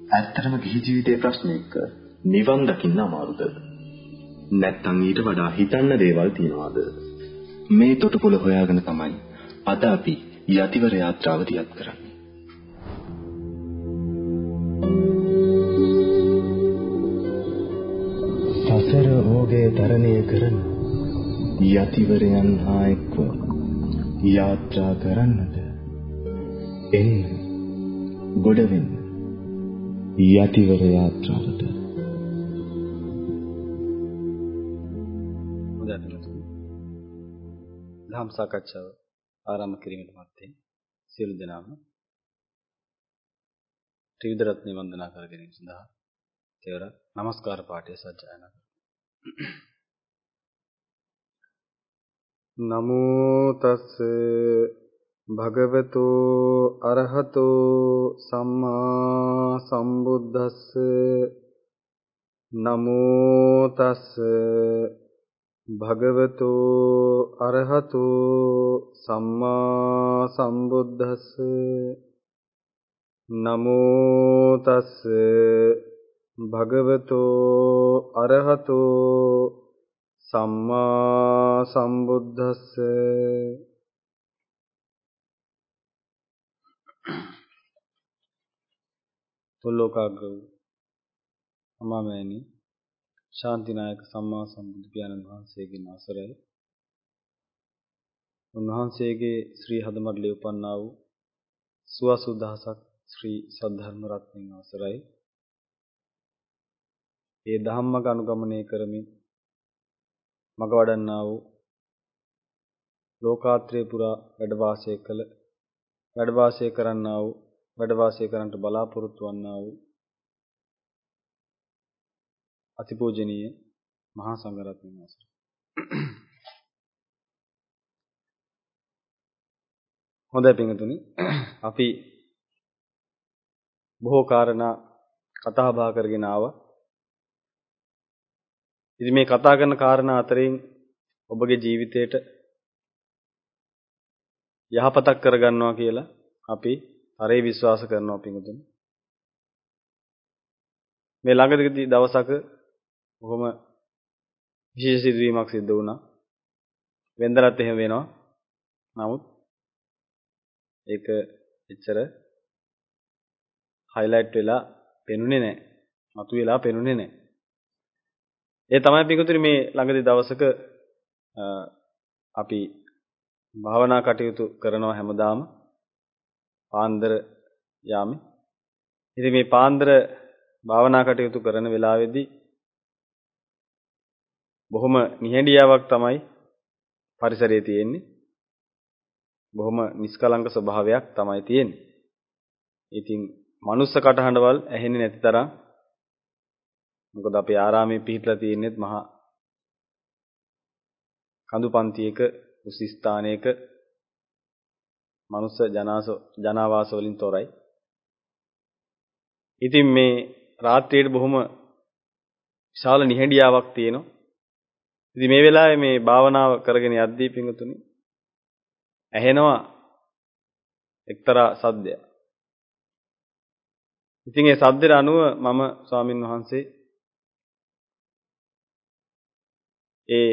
ඇත්තටම ගිහි ජීවිතයේ ප්‍රශ්නයක නිවන් දකින්න අමාරුද? නැත්නම් ඊට වඩා හිතන්න දේවල් තියනවාද? මේ තොටුපොළ හොයාගෙන තමයි අද අපි යතිවර යාත්‍රාව දියත් කරන්නේ. සසර ඕගේ තරණය කරන යතිවරයන් හා එක්ව යාත්‍රා කරන්නද එන්න ගොඩ වෙන්න යතිවර යාත්‍රාවට. ධම් සාකච්ඡාව ආරම්භ කිරීමට මත්තේ සියලු දෙනාම ත්‍රිවිධ රත්නය වන්දනා කර ගැනීම සඳහා තෙවර নমස්කාර පාඨය සජ්ජායනා කරමු. නමෝ තස් භගවතු අරහතෝ සම්මා සම්බුද්දස්ස නමෝ තස් භගවතු අරහතෝ සම්මා සම්බුද්දස්ස නමෝ තස් භගවතු අරහතෝ සම්මා සම්බුද්දස්ස. තුලෝකාග්‍ර අමාමෑණි ශාන්තිනායක සම්මා සම්බුදු පියාණන් වහන්සේගේ අවසරයි. උන්වහන්සේගේ ශ්‍රී හදමඩලේ උපන්නා වූ සුවසුදහසක් ශ්‍රී සද්ධර්ම රත්නයන් අවසරයි. ඒ ධම්මක අනුගමනය කරමින් මග වඩන්නා වූ ලෝකාත්‍රේ පුරා වැඩ වාසය කරන්නා වූ වැඩ වාසය කරන්නට බලාපොරොත්තු වන්නා වූ අතිපූජනීය මහා සංඝරත්නයන් අවසරයි. හොඳයි පින්වතුනි, අපි බොහෝ කාරණා කතා බහ කරගෙන ආවා. ඉතින් මේ කතා කරන කාරණා අතරින් ඔබගේ ජීවිතේට යහපතක් කරගන්නවා කියලා අපි තරේ විශ්වාස කරනවා පින්වතුනි. මේ ළඟදී දවසක බොහොම විශේෂ සිදුවීමක් සිද්ධ වුණා. වෙන්දරත් එහෙම වෙනවා. නමුත් ඒක එච්චර highlight වෙලා පෙනුනේ නැහැ. මතුවලා පෙනුනේ නැහැ. ඒ තමයි පිටුතුනි මේ ළඟදී දවසක අපි භාවනා කටයුතු කරනවා හැමදාම පාන්දර යාමේ. ඉතින් මේ පාන්දර භාවනා කටයුතු කරන වෙලාවේදී බොහොම නිහඬියාවක් තමයි පරිසරයේ තියෙන්නේ. බොහොම නිස්කලංක ස්වභාවයක් තමයි තියෙන්නේ. ඉතින් මනුස්ස කටහඬවල් ඇහෙන්නේ නැති තරම්, මොකද අපේ ආරාමයේ පිහිටලා තියෙන්නේත් මහා කඳු පන්තියක උස ස්ථානයක මනුස්ස ජනාවාස වලින් තොරයි. ඉතින් මේ රාත්‍රියේ බොහොම විශාල නිහඬියාවක් තියෙනවා. ඉතින් මේ වෙලාවේ මේ භාවනාව කරගෙන යද්දී පින්වතුනි ඇහෙනවා එක්තරා සද්දයක්. ඉතින් ඒ සද්දේට අනුව මම ස්වාමින් වහන්සේ ඒ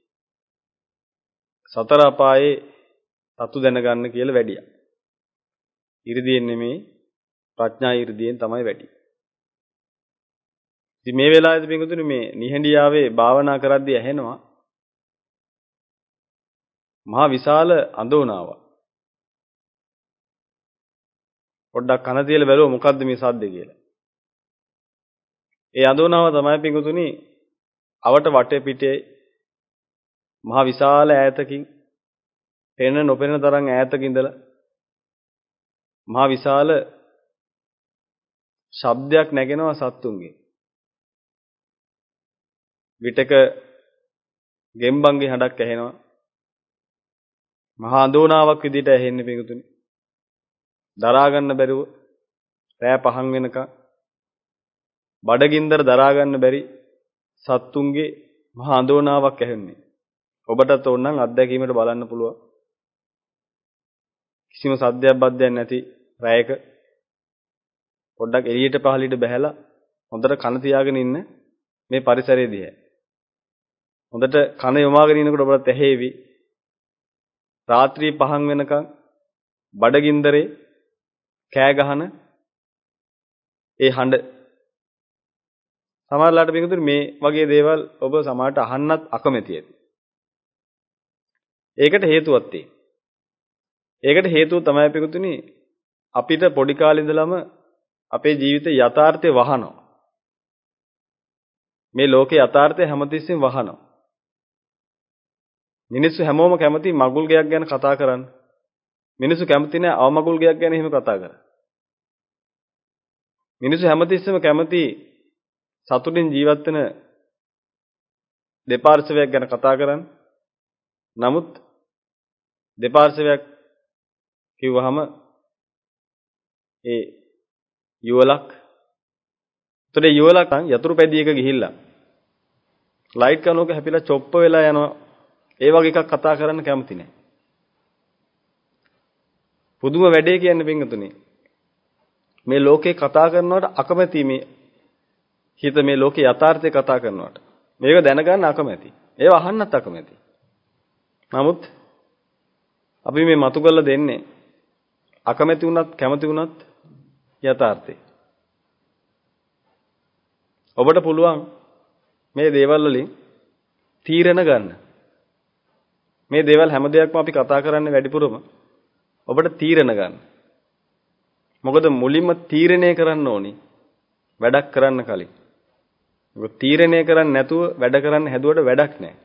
සතර අපායේ තතු දැනගන්න කියලා වැඩියා. 이르දියෙන් නෙමෙයි ප්‍රඥා 이르දියෙන් තමයි වැඩි. ඉතින් මේ වෙලාවේදී පින්වතුනි මේ නිහඬියාවේ භාවනා කරද්දී ඇහෙනවා මහා විශාල අඳෝනාවක්. පොඩ්ඩක් කන තියලා බැලුවා මොකද්ද මේ සද්දේ කියලා. ඒ අඳෝනාව තමයි පින්වතුනි අවට වටේ පිටේ මහා විශාල ඈතකින් පෙනෙන නොපෙනෙන තරම් ඈතක ඉඳලා මහා විශාල ශබ්දයක් නැගෙනවා සත්තුන්ගේ. විටක ගෙම්බන්ගේ හඬක් ඇහෙනවා. මහා අඳෝනාවක් විදිහට ඇහෙන්නේ පිටුතුනි. දරා ගන්න බැරුව රෑ 5 වෙනකන් බඩගින්දර දරා ගන්න බැරි සත්තුන්ගේ මහා අඳෝනාවක් ඇහෙන්නේ. ඔබටත් ඕනනම් අත්දැකීමට බලන්න පුළුවන්. කිසිම සද්දයක් බද්දයක් නැති රැයක පොඩ්ඩක් එළියට පහළියට බහැලා හොඳට කන තියාගෙන ඉන්න මේ පරිසරයේ දිහා. හොඳට කන යොමාගෙන ඉනකොට ඔබට ඇහෙවි රාත්‍රී 5 වෙනකන් බඩගින්දරේ කෑ ගහන ඒ හඬ. සමහරලාට පිටුතුනි මේ වගේ දේවල් ඔබ සමහරට අහන්නත් අකමැති ඇති. ඒකට හේතුවක් තියෙනවා. ඒකට හේතුව තමයි පිටුතුනි අපිට පොඩි කාලේ ඉඳලම අපේ ජීවිතේ යථාර්ථය වහනවා. මේ ලෝකේ යථාර්ථය හැමතිස්සෙම වහනවා. මිනිස්සු හැමෝම කැමති මගුල් ගයක් ගැන කතා කරන්න. මිනිස්සු කැමති නෑ අවමගුල් ගයක් ගැන එහෙම කතා කරන්න. මිනිස්සු හැමතිස්සෙම කැමති සතුටින් ජීවත් වෙන දෙපාර්ශ්වයක් ගැන කතා කරන්න. නමුත් දෙපාර්ශ්වයක් කිව්වහම ඒ යුවලක් උතේ යුවලක් යතුරු පැදියක ගිහිල්ලා ලයිට් කනෝක හැපිලා චොප්ප වෙලා යනවා. ඒ වගේ එකක් කතා කරන්න කැමති නෑ. පුදුම වැඩේ කියන්නේ පින්වතුනි. මේ ලෝකේ කතා කරනවට අකමැති මේ හිත මේ ලෝකේ යථාර්ථය කතා කරනවට. මේක දැනගන්න අකමැති. ඒව අහන්නත් අකමැති. නමුත් අපි මේ මතු කරලා දෙන්නේ අකමැති වුණත් කැමති වුණත් යථාර්ථය. ඔබට පුළුවන් මේ දේවල් වලින් තීරණ ගන්න. මේ දේවල් හැම දෙයක්ම අපි කතා කරන්නේ වැඩිපුරම ඔබට තීරණ ගන්න. මොකද මුලින්ම තීරණය කරන්න ඕනි වැඩක් කරන්න කලින්. ඔබ තීරණය කරන්නේ නැතුව වැඩ කරන්න හැදුවට වැඩක් නැහැ.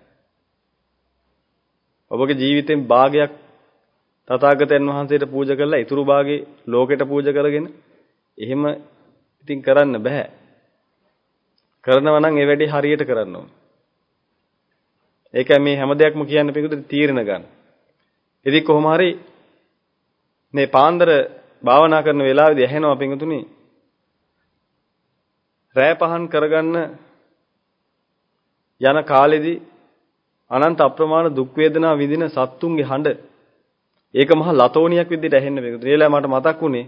ඔබගේ ජීවිතෙන් භාගයක් තථාගතයන් වහන්සේට පූජා කරලා ඊතුරු භාගේ ලෝකෙට පූජා කරගෙන එහෙම ඉතින් කරන්න බෑ. කරනවා නම් ඒ වැඩේ හරියට කරන්න ඕනේ. ඒකයි මේ හැම දෙයක්ම කියන්නේ පිටුද තීරණ ගන්න. ඉතින් කොහොම හරි මේ පාන්දර භාවනා කරන වෙලාවේදී ඇහෙනවා පිටුතුනි රෑ පහන් කරගන්න යන කාලෙදී අනන්ත අප්‍රමාණ දුක් වේදනා විඳින සත්තුන්ගේ හඬ ඒක මහා ලතෝනියක් විදිහට ඇහෙන්න පිටුතුනි. ඒලා මට මතක් වුණේ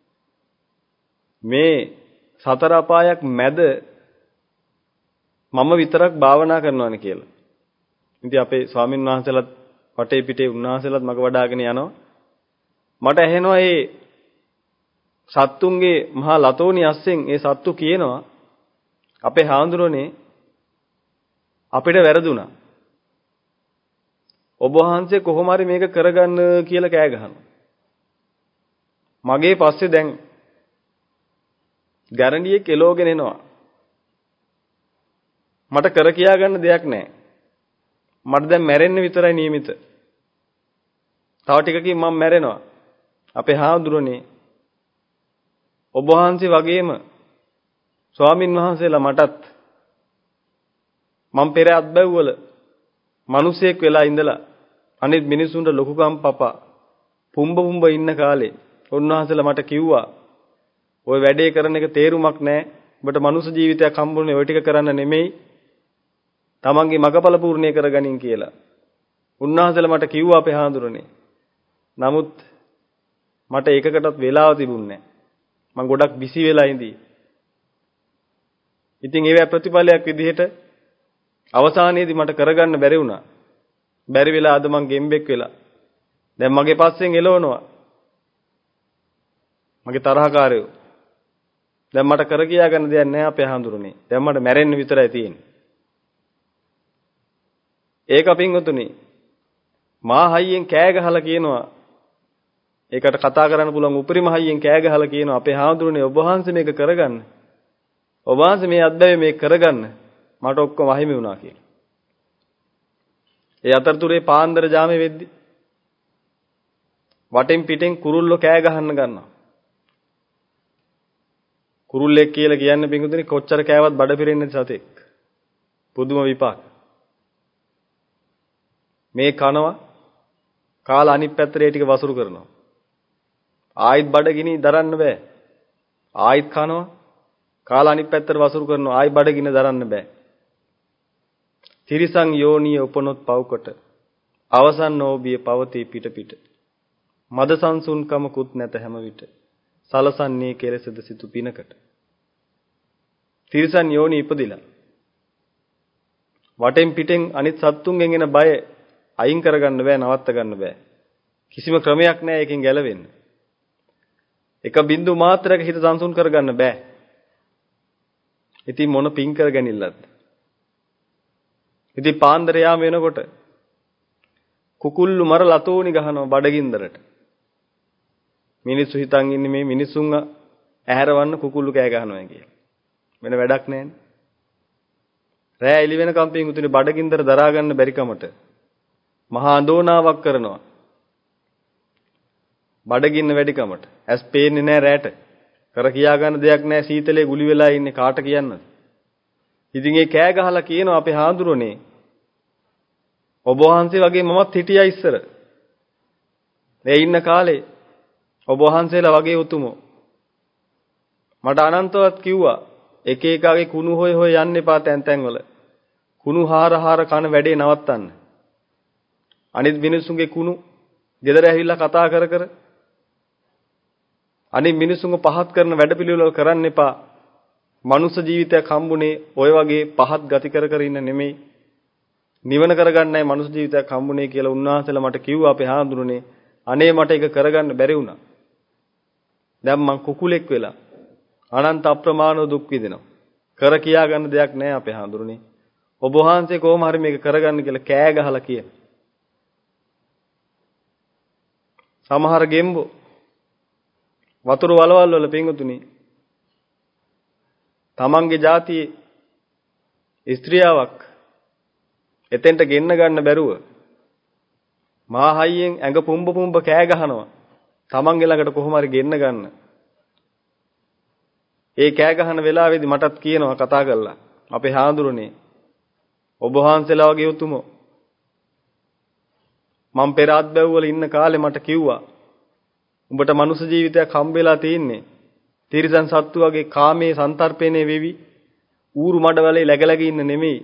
මේ සතර අපායක් මැද මම විතරක් භාවනා කරනවානේ කියලා. ඉතින් අපේ ස්වාමින් වහන්සේලාත් වටේ පිටේ උන්වහන්සේලාත් මග වඩාගෙන යනවා. මට ඇහෙනවා මේ සත්තුන්ගේ මහා ලතෝනි අස්සෙන් ඒ සත්තු කියනවා අපේ හාමුදුරනේ අපිට වැරදුනා. ඔබ වහන්සේ කොහොම හරි මේක කරගන්න කියලා කෑ ගහනවා. මගේ පස්සේ දැන් ගැරන්ඩියේ කෙලෝගෙන එනවා. මට කර කියා ගන්න දෙයක් නැහැ. මට දැන් මැරෙන්න විතරයි නියමිත. තව ටිකකින් මම මැරෙනවා. අපේ හාමුදුරනේ ඔබ වහන්සේ වගේම ස්වාමින් වහන්සේලා මටත් මම පෙර අත්බැව්වල මිනිසෙක් වෙලා ඉඳලා අනිත් මිනිසුන්ට ලොකුකම් පපා පුම්බ ඉන්න කාලේ උන්වහන්සේලා මට කිව්වා ඔය වැඩේ කරන එක තේරුමක් නැහැ. ඔබට මනුස්ස ජීවිතයක් හම්බුනේ ඔය ටික කරන්න නෙමෙයි. තමන්ගේ මගපල පූර්ණේ කරගනින් කියලා. උන්වහන්සේලා මට කිව්වා අපේ හාමුදුරනේ. නමුත් මට ඒකකටත් වෙලාව තිබුණේ නැහැ. මම ගොඩක් බිසි වෙලා ඉඳී. ඉතින් ඒවැ ප්‍රතිඵලයක් විදිහට අවසානයේදී මට කරගන්න බැරි වුණා. බැරි වෙලා අද මං ගෙම්බෙක් වෙලා. දැන් මගේ පස්සෙන් එළවනවා. මගේ තරහකාරයෝ. දැන් මට කර කියා ගන්න දෙයක් නැහැ අපේ හාමුදුරනේ. දැන් මට මැරෙන්න විතරයි තියෙන්නේ. ඒක පින්වතුනි මා හයියෙන් කෑ ගහලා කියනවා. ඒකට කතා කරන්න පුළුවන් උපරිම හයියෙන් කෑ ගහලා කියනවා අපේ හාමුදුරනේ ඔබ වහන්සේ මේක කරගන්න. ඔබ වහන්සේ මේ අත්දැකීම මේක කරගන්න. මට ඔක්කොම අහිමි වුණා කියලා. ඒ අතරතුරේ පාන්දර ජාමේ වෙද්දි වටෙන් පිටෙන් කුරුල්ලෝ කෑ ගහන්න ගන්නවා. කුරුල්ලෙක් කියලා කියන්නේ පිටුදිනේ කොච්චර කෑවත් බඩ පිරෙන්නේ සතෙක්. පුදුම විපාක. මේ කනවා කාලා අනිත් පැත්තට ඒ ටික වසුරු කරනවා. ආයිත් බඩගිනි දරන්න බෑ. ආයිත් කනවා කාලා අනිත් පැත්තට වසුරු කරනවා. ආයි බඩගින දරන්න බෑ. තිරිසං යෝනිය උපනොත් පව්කොට අවසන් නොබිය පවතී පිට පිට. මද සංසුන්කමකුත් නැත හැම විට. සලසන්නේ කෙලෙසද සිතු පිනකට. තිරිසන් යෝනි ඉපදිලා. වටෙන් පිටෙන් අනිත් සත්තුන්ගෙන් එන බය අයින් කරගන්න බෑ, නවත්ත ගන්න බෑ. කිසිම ක්‍රමයක් නෑ ඒකෙන් ගැලවෙන්න. එක බින්දු මාත්‍රයක හිත සංසුන් කරගන්න බෑ. ඉතින් මොන පිං කරගැනිල්ලක්ද? ඉතින් පාන්දර යාම වෙනකොට කුකුල්ලු මර ලතෝනි ගහනවා බඩගින්දරට. මිනිස්සු හිතන් ඉන්නේ මේ මිනිසුන් ඇහැරවන්න කුකුල්ලු කෑ ගහනවා කියලා. වෙන වැඩක් නැහැනේ. රෑ එළි වෙනකම් පිංගුතුනි බඩගින්දර දරා ගන්න බැරි කමට මහා අඳෝනාවක් කරනවා. බඩගින්න වැඩි කමට. ඇස් පේන්නේ නැහැ රැට. කර කියා ගන්න දෙයක් නැහැ, සීතලේ ගුලි වෙලා ඉන්නේ කාට කියන්නද? ඉතින් ඒ කෑ ගහලා කියනවා අපේ හාඳුරනේ ඔබ වහන්සේ වගේ මමත් හිටියා ඉස්සර. මේ ඉන්න කාලේ ඔබ වහන්සේලා වගේ උතුමෝ මට අනන්තවත් කිව්වා එක එකාගේ කුණු හොය හොය යන්න එපා තැන් වල. කුණු හාර කන වැඩේ නවත්තන්න. අනිත් මිනිස්සුන්ගේ කුණු ගෙදර ඇවිල්ලා කතා කර කර අනිත් මිනිස්සුන්ව පහත් කරන වැඩපිළිවෙල කරන්න එපා. මනුස්ස ජීවිතයක් හම්බුනේ ඔය වගේ පහත් ගති කර කර ඉන්න නෙමෙයි. නිවන කරගන්නයි මනුස්ස ජීවිතයක් හම්බුනේ කියලා උන්වහන්සේලා මට කිව්වා අපේ හාමුදුරනේ. අනේ මට ඒක කරගන්න බැරි වුණා. දැන් මං කුකුලෙක් වෙලා අනන්ත අප්‍රමාණව දුක් විඳිනවා. කර කියා ගන්න දෙයක් නැහැ අපේ හාමුදුරනේ. ඔබ වහන්සේ කොහොම හරි මේක කරගන්න කියලා කෑ ගහලා කියන. සමහර ගෙම්බෝ වතුර වලවල් වල පිංගුතුනි තමන්ගේ ජාතියේ ස්ත්‍රියාවක් එතෙන්ට ගෙන්න ගන්න බැරුව මහා හයියෙන් ඇඟ පුම්බ කෑ ගහනවා. තමන්ගේ ළඟට කොහොම හරි ගෙන්න ගන්න. ඒ කෑ ගහන වෙලාවේදී මටත් කියනවා කතා කරලා අපේ හාඳුරනේ ඔබ වහන්සේලා වගේ උතුමෝ මම පෙර අත්බැව් වල ඉන්න කාලේ මට කිව්වා උඹට මනුස්ස ජීවිතයක් හම්බෙලා තියෙන්නේ තිරිසන් සත්තු වගේ කාමයේ සන්තරපේනේ වෙවි ඌරු මඩවලේ läග ඉන්න නෙමෙයි.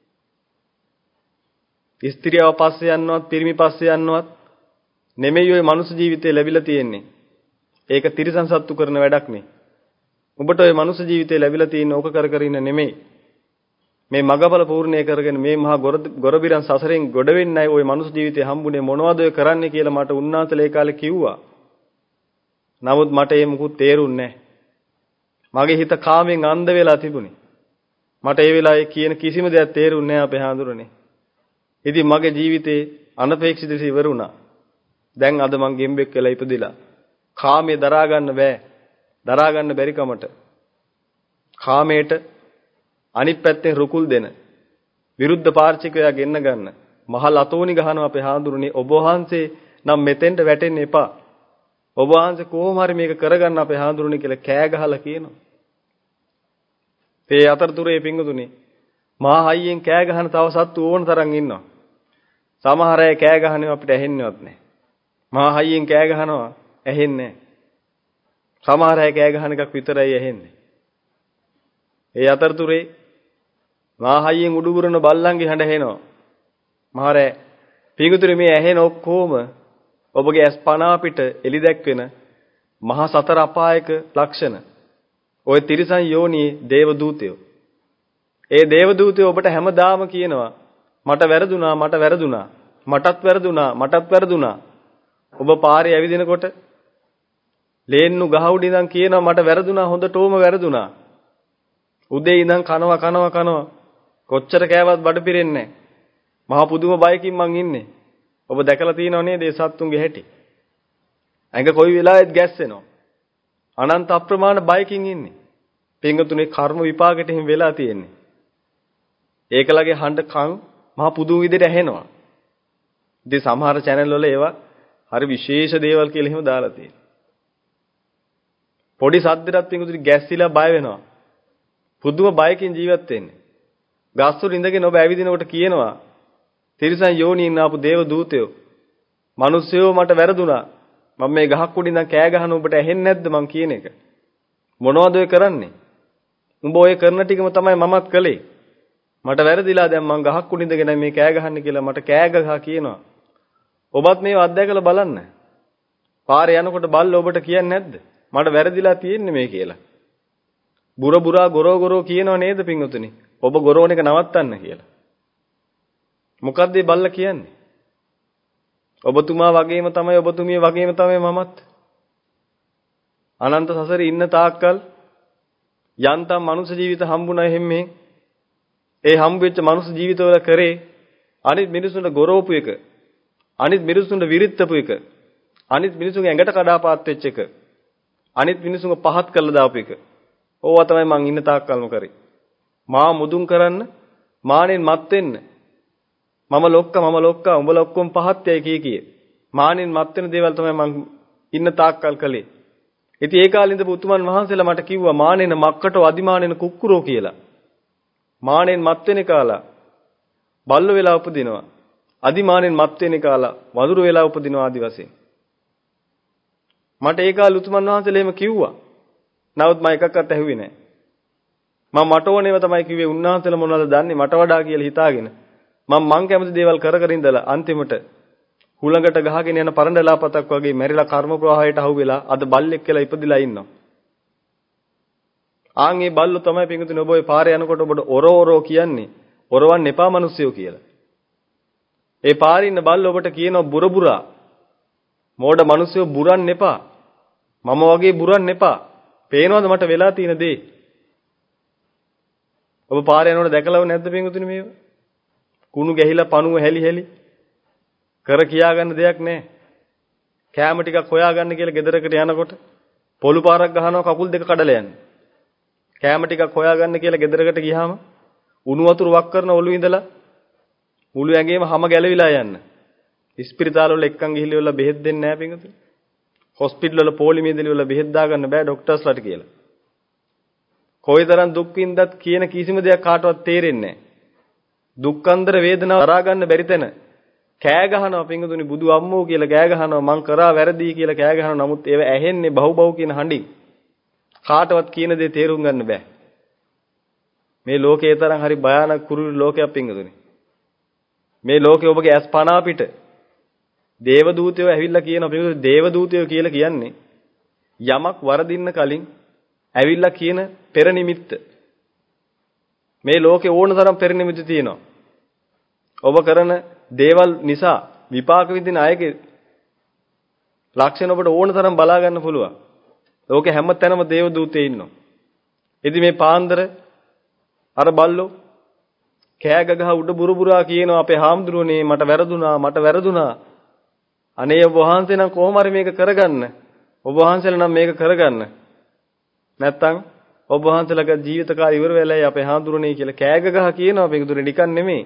ස්ත්‍රියව පස්සේ යන්නවත් පිරිමි පස්සේ යන්නවත් නෙමෙයි ඔය මනුස්ස ජීවිතේ ලැබිලා තියෙන්නේ. ඒක තිරිසන් සත්තු කරන වැඩක් නේ. උඹට ඔය මනුස්ස ජීවිතේ ලැබිලා තියෙන ඕක කර කර ඉන්න නෙමෙයි. මේ මගබල පූර්ණේ කරගෙන මේ මහා ගොරබිරන් සසරෙන් ගොඩ වෙන්නයි ඔය මනුස්ස ජීවිතේ හම්බුනේ මොනවද ඔය කරන්නේ කියලා මට උන්නාතල ඒ කාලේ කිව්වා. නමුත් මට ඒ මුකුත් තේරුන්නේ නැහැ. මගේ හිත කාමෙන් අන්ධ වෙලා තිබුණේ. මට ඒ වෙලාවේ කියන කිසිම දෙයක් තේරුන්නේ නැහැ අපේ හාඳුරනේ. ඉතින් මගේ ජීවිතේ අනපේක්ෂිත ලෙස ඉවර වුණා. දැන් අද මං ගෙම්බෙක් වෙලා ඉපදිලා. කාමයේ දරා ගන්න බෑ. දරා ගන්න බැරි කමට. කාමයට අනිත් පැත්තෙන් රුකුල් දෙන විරුද්ධ පාර්ශවිකයා ගෙන්න ගන්න. මහල් අතෝනි ගහනවා අපේ හාඳුරනේ ඔබ වහන්සේ නම් මෙතෙන්ට වැටෙන්න එපා. ඔබ වහන්සේ කොහොම හරි මේක කරගන්න අපේ හාඳුරනේ කියලා කෑ ගහලා කියනවා. ඒ අතරතුරේ පිංගුතුනේ මහා හයියෙන් කෑ ගහන තව සත්තු ඕන තරම් ඉන්නවා. සමහර අය කෑ ගහනවා අපිට ඇහෙන්නවත් නැහැ. මහා හයියෙන් කෑ ගහනවා ඇහෙන්නේ නැහැ. සමහර අය කෑ ගහන එකක් විතරයි ඇහෙන්නේ. ඒ අතරතුරේ මහා හයියෙන් උඩුගුරන බල්ලන්ගේ හඬ ඇහෙනවා. මහරෑ පිංගුතුනේ මේ ඇහෙන ඔක්කොම ඔබගේ ඇස් පන අපිට එලි දැක්වෙන මහා සතර අපායක ලක්ෂණ. ඔය තිරිසන් යෝනියේ දේව දූතයෝ. ඒ දේව දූතයෝ ඔබට හැමදාම කියනවා මට වැරදුනා මටත් වැරදුනා. ඔබ පාරේ ඇවිදිනකොට ලේන්නු ගහ උඩ ඉඳන් කියනවා මට වැරදුනා හොඳටම වැරදුනා. උදේ ඉඳන් කනවා කොච්චර කෑවත් බඩ පිරෙන්නේ නැහැ. මහා පුදුම බයකින් මං ඉන්නේ. ඔබ දැකලා තියෙනව නේද මේ සත්තුන්ගේ හැටි? ඇඟ කොයි වෙලාවෙත් ගැස්සෙනවා. අනන්ත අප්‍රමාණ බයකින් ඉන්නේ. පින්ගතුනේ කර්ම විපාකෙට එහෙම වෙලා තියෙන්නේ. ඒකලගේ හඬ කන් මහා පුදුම විදිහට ඇහෙනවා. ඉතින් සමහර channel වල ඒවා හරි විශේෂ දේවල් කියලා එහෙම දාලා තියෙනවා. පොඩි සද්දයක් පින්ගතුනේ ගැස්සිලා බය වෙනවා. පුදුම බයකින් ජීවත් වෙන්නේ. ගස්වල ඉඳගෙන ඔබ ඇවිදිනකොට කියනවා තිරිසන් යෝනියෙන් ආපු දේව දූතයෝ මිනිස්සුયો මට වැරදුනා. මම මේ ගහක් උඩ ඉඳන් කෑ ගහන ඔබට ඇහෙන්නේ නැද්ද මං කියන එක? මොනවද ඔය කරන්නේ? උඹ ඔය කරන ටිකම තමයි මමත් කළේ. මට වැරදිලා දැන් මං ගහක් උඩ ඉඳගෙන මේ කෑ ගහන්නේ කියලා මට කෑ ගහා කියනවා. ඔබත් මේව අත්දැකලා බලන්න. පාරේ යනකොට බල්ල ඔබට කියන්නේ නැද්ද? මට වැරදිලා තියෙන්නේ මේ කියලා. බුරා ගොරෝ කියනව නේද පින්වතුනි? ඔබ ගොරෝන එක නවත්තන්න කියලා. මොකද්ද මේ බල්ලා කියන්නේ? ඔබතුමා වගේම තමයි ඔබතුමිය වගේම තමයි මමත්. අනන්ත සසරේ ඉන්න තාක්කල් යන්තම් මනුෂ්‍ය ජීවිත හම්බුණා එහෙම්මේ. ඒ හම්බෙච්ච මනුෂ්‍ය ජීවිතවල කරේ අනිත් මිනිසුන්ට ගොරෝපු එක. අනිත් මිනිසුන්ට විරිත්තපු එක. අනිත් මිනිසුන්ගේ ඇඟට කඩාපාත් වෙච්ච එක. අනිත් මිනිසුන්ව පහත් කළා දාපු එක. ඕවා තමයි මං ඉන්න තාක්කල්ම කරේ. මා මුදුන් කරන්න, මානෙන් මත් වෙන්න. මම ලොක්කා උඹලා ඔක්කොම පහත් යයි කිය. මානෙන් මත් වෙන දේවල් තමයි මං ඉන්න තාක්කල් කළේ. ඉතින් ඒ කාලේ ඉඳපු උතුමන් වහන්සේලා මට කිව්වා මානෙන මක්කටෝ අදිමානෙන කුක්කුරෝ කියලා. මානෙන් මත් වෙන කාලා බල්ල වෙලා උපදිනවා. අදිමානෙන් මත් වෙන කාලා වඳුරු වෙලා උපදිනවා ආදි වශයෙන්. මට ඒ කාලේ උතුමන් වහන්සේලා එහෙම කිව්වා. නමුත් මම එකක්වත් ඇහුවේ නැහැ. මට ඕනේව තමයි කිව්වේ උන්වහන්සේලා මොනවද දන්නේ මට වඩා කියලා හිතාගෙන. මං කැමති දේවල් කර ඉඳලා අන්තිමට හුලඟට ගහගෙන යන පරණලාපතක් වගේ මැරිලා කර්ම ප්‍රවාහයට අහු වෙලා අද බල්ලෙක් කියලා ඉපදිලා ඉන්නවා. ආන් මේ බල්ලෝ තමයි පිඟුතුනේ ඔබ ඔය පාරේ යනකොට ඔබට ඔරෝරෝ කියන්නේ ඔරවන්න එපා මිනිස්සුયો කියලා. ඒ පාරේ ඉන්න බල්ලෝ ඔබට කියනවා බුරබුරා. මෝඩ මිනිස්සුયો බුරන්න එපා. මම වගේ බුරන්න එපා. පේනවද මට වෙලා තියෙන දේ? ඔබ පාරේ යනකොට දැකලව නැද්ද පිඟුතුනේ මේව? කුණු ගැහිලා පණුව හැලි කර කියා ගන්න දෙයක් නැහැ. කෑම ටිකක් හොයාගන්න කියලා ගෙදරකට යනකොට පොළු පාරක් ගහනවා කකුල් දෙක කඩලා යන්නේ. කෑම ටිකක් හොයාගන්න කියලා ගෙදරකට ගියාම උණු වතුර වක් කරන ඔළුව ඉඳලා මුළු ඇඟේම හැම ගැලවිලා යන්න. ඉස්පිරිතාල වල එක්කන් ගිහිල්ලා බෙහෙත් දෙන්නේ නැහැ පිංගුතුනි. හොස්පිටල් වල පොලිමේදලි වල බෙහෙත් දාගන්න බෑ ડોක්ටර්ස්ලාට කියලා. කොයිතරම් දුක් විඳත් කියන කිසිම දෙයක් කාටවත් තේරෙන්නේ නැහැ. දුක්ඛන්දර වේදනාව දරා ගන්න බැරි තැන කෑ ගහනවා පිංගුතුනි බුදු අම්මෝ කියලා කෑ ගහනවා මං කරා වැරදි කියලා කෑ ගහනවා. නමුත් ඒව ඇහෙන්නේ බහුබහු කියන හඬින්. කාටවත් කියන දේ තේරුම් ගන්න බෑ. මේ ලෝකේ තරම් හරි භයානක කුරුළු ලෝකයක් පිංගුතුනි. මේ ලෝකේ ඔබගේ ඇස් පන අපිට දේව දූතයෝ ඇවිල්ලා කියනවා පිංගුතුනි දේව දූතයෝ කියලා කියන්නේ යමක් වරදින්න කලින් ඇවිල්ලා කියන පෙර නිමිත්ත. මේ ලෝකේ ඕන තරම් පෙර නිමිති තියෙනවා. ඔබ කරන දේවල් නිසා විපාක විඳින අයගේ ලක්ෂණ ඔබට ඕන තරම් බලා ගන්න පුළුවන්. ලෝකේ හැම තැනම දේව දූතයෝ ඉන්නවා. ඉතින් මේ පාන්දර අර බල්ලෝ කෑ ගගහ උඩ බුරුබුරා කියනවා අපේ හාමුදුරුවනේ මට වැරදුනා. අනේ ඔබ වහන්සේ නම් කොහොම හරි මේක කරගන්න. ඔබ වහන්සේලා නම් මේක කරගන්න. නැත්තම් ඔබ වහන්සේලාගේ ජීවිත කාලය ඉවර වෙලායි අපේ හාමුදුරුවනේ කියලා කෑ ගගහ කියනවා පිටුදුනේ නිකන් නෙමෙයි.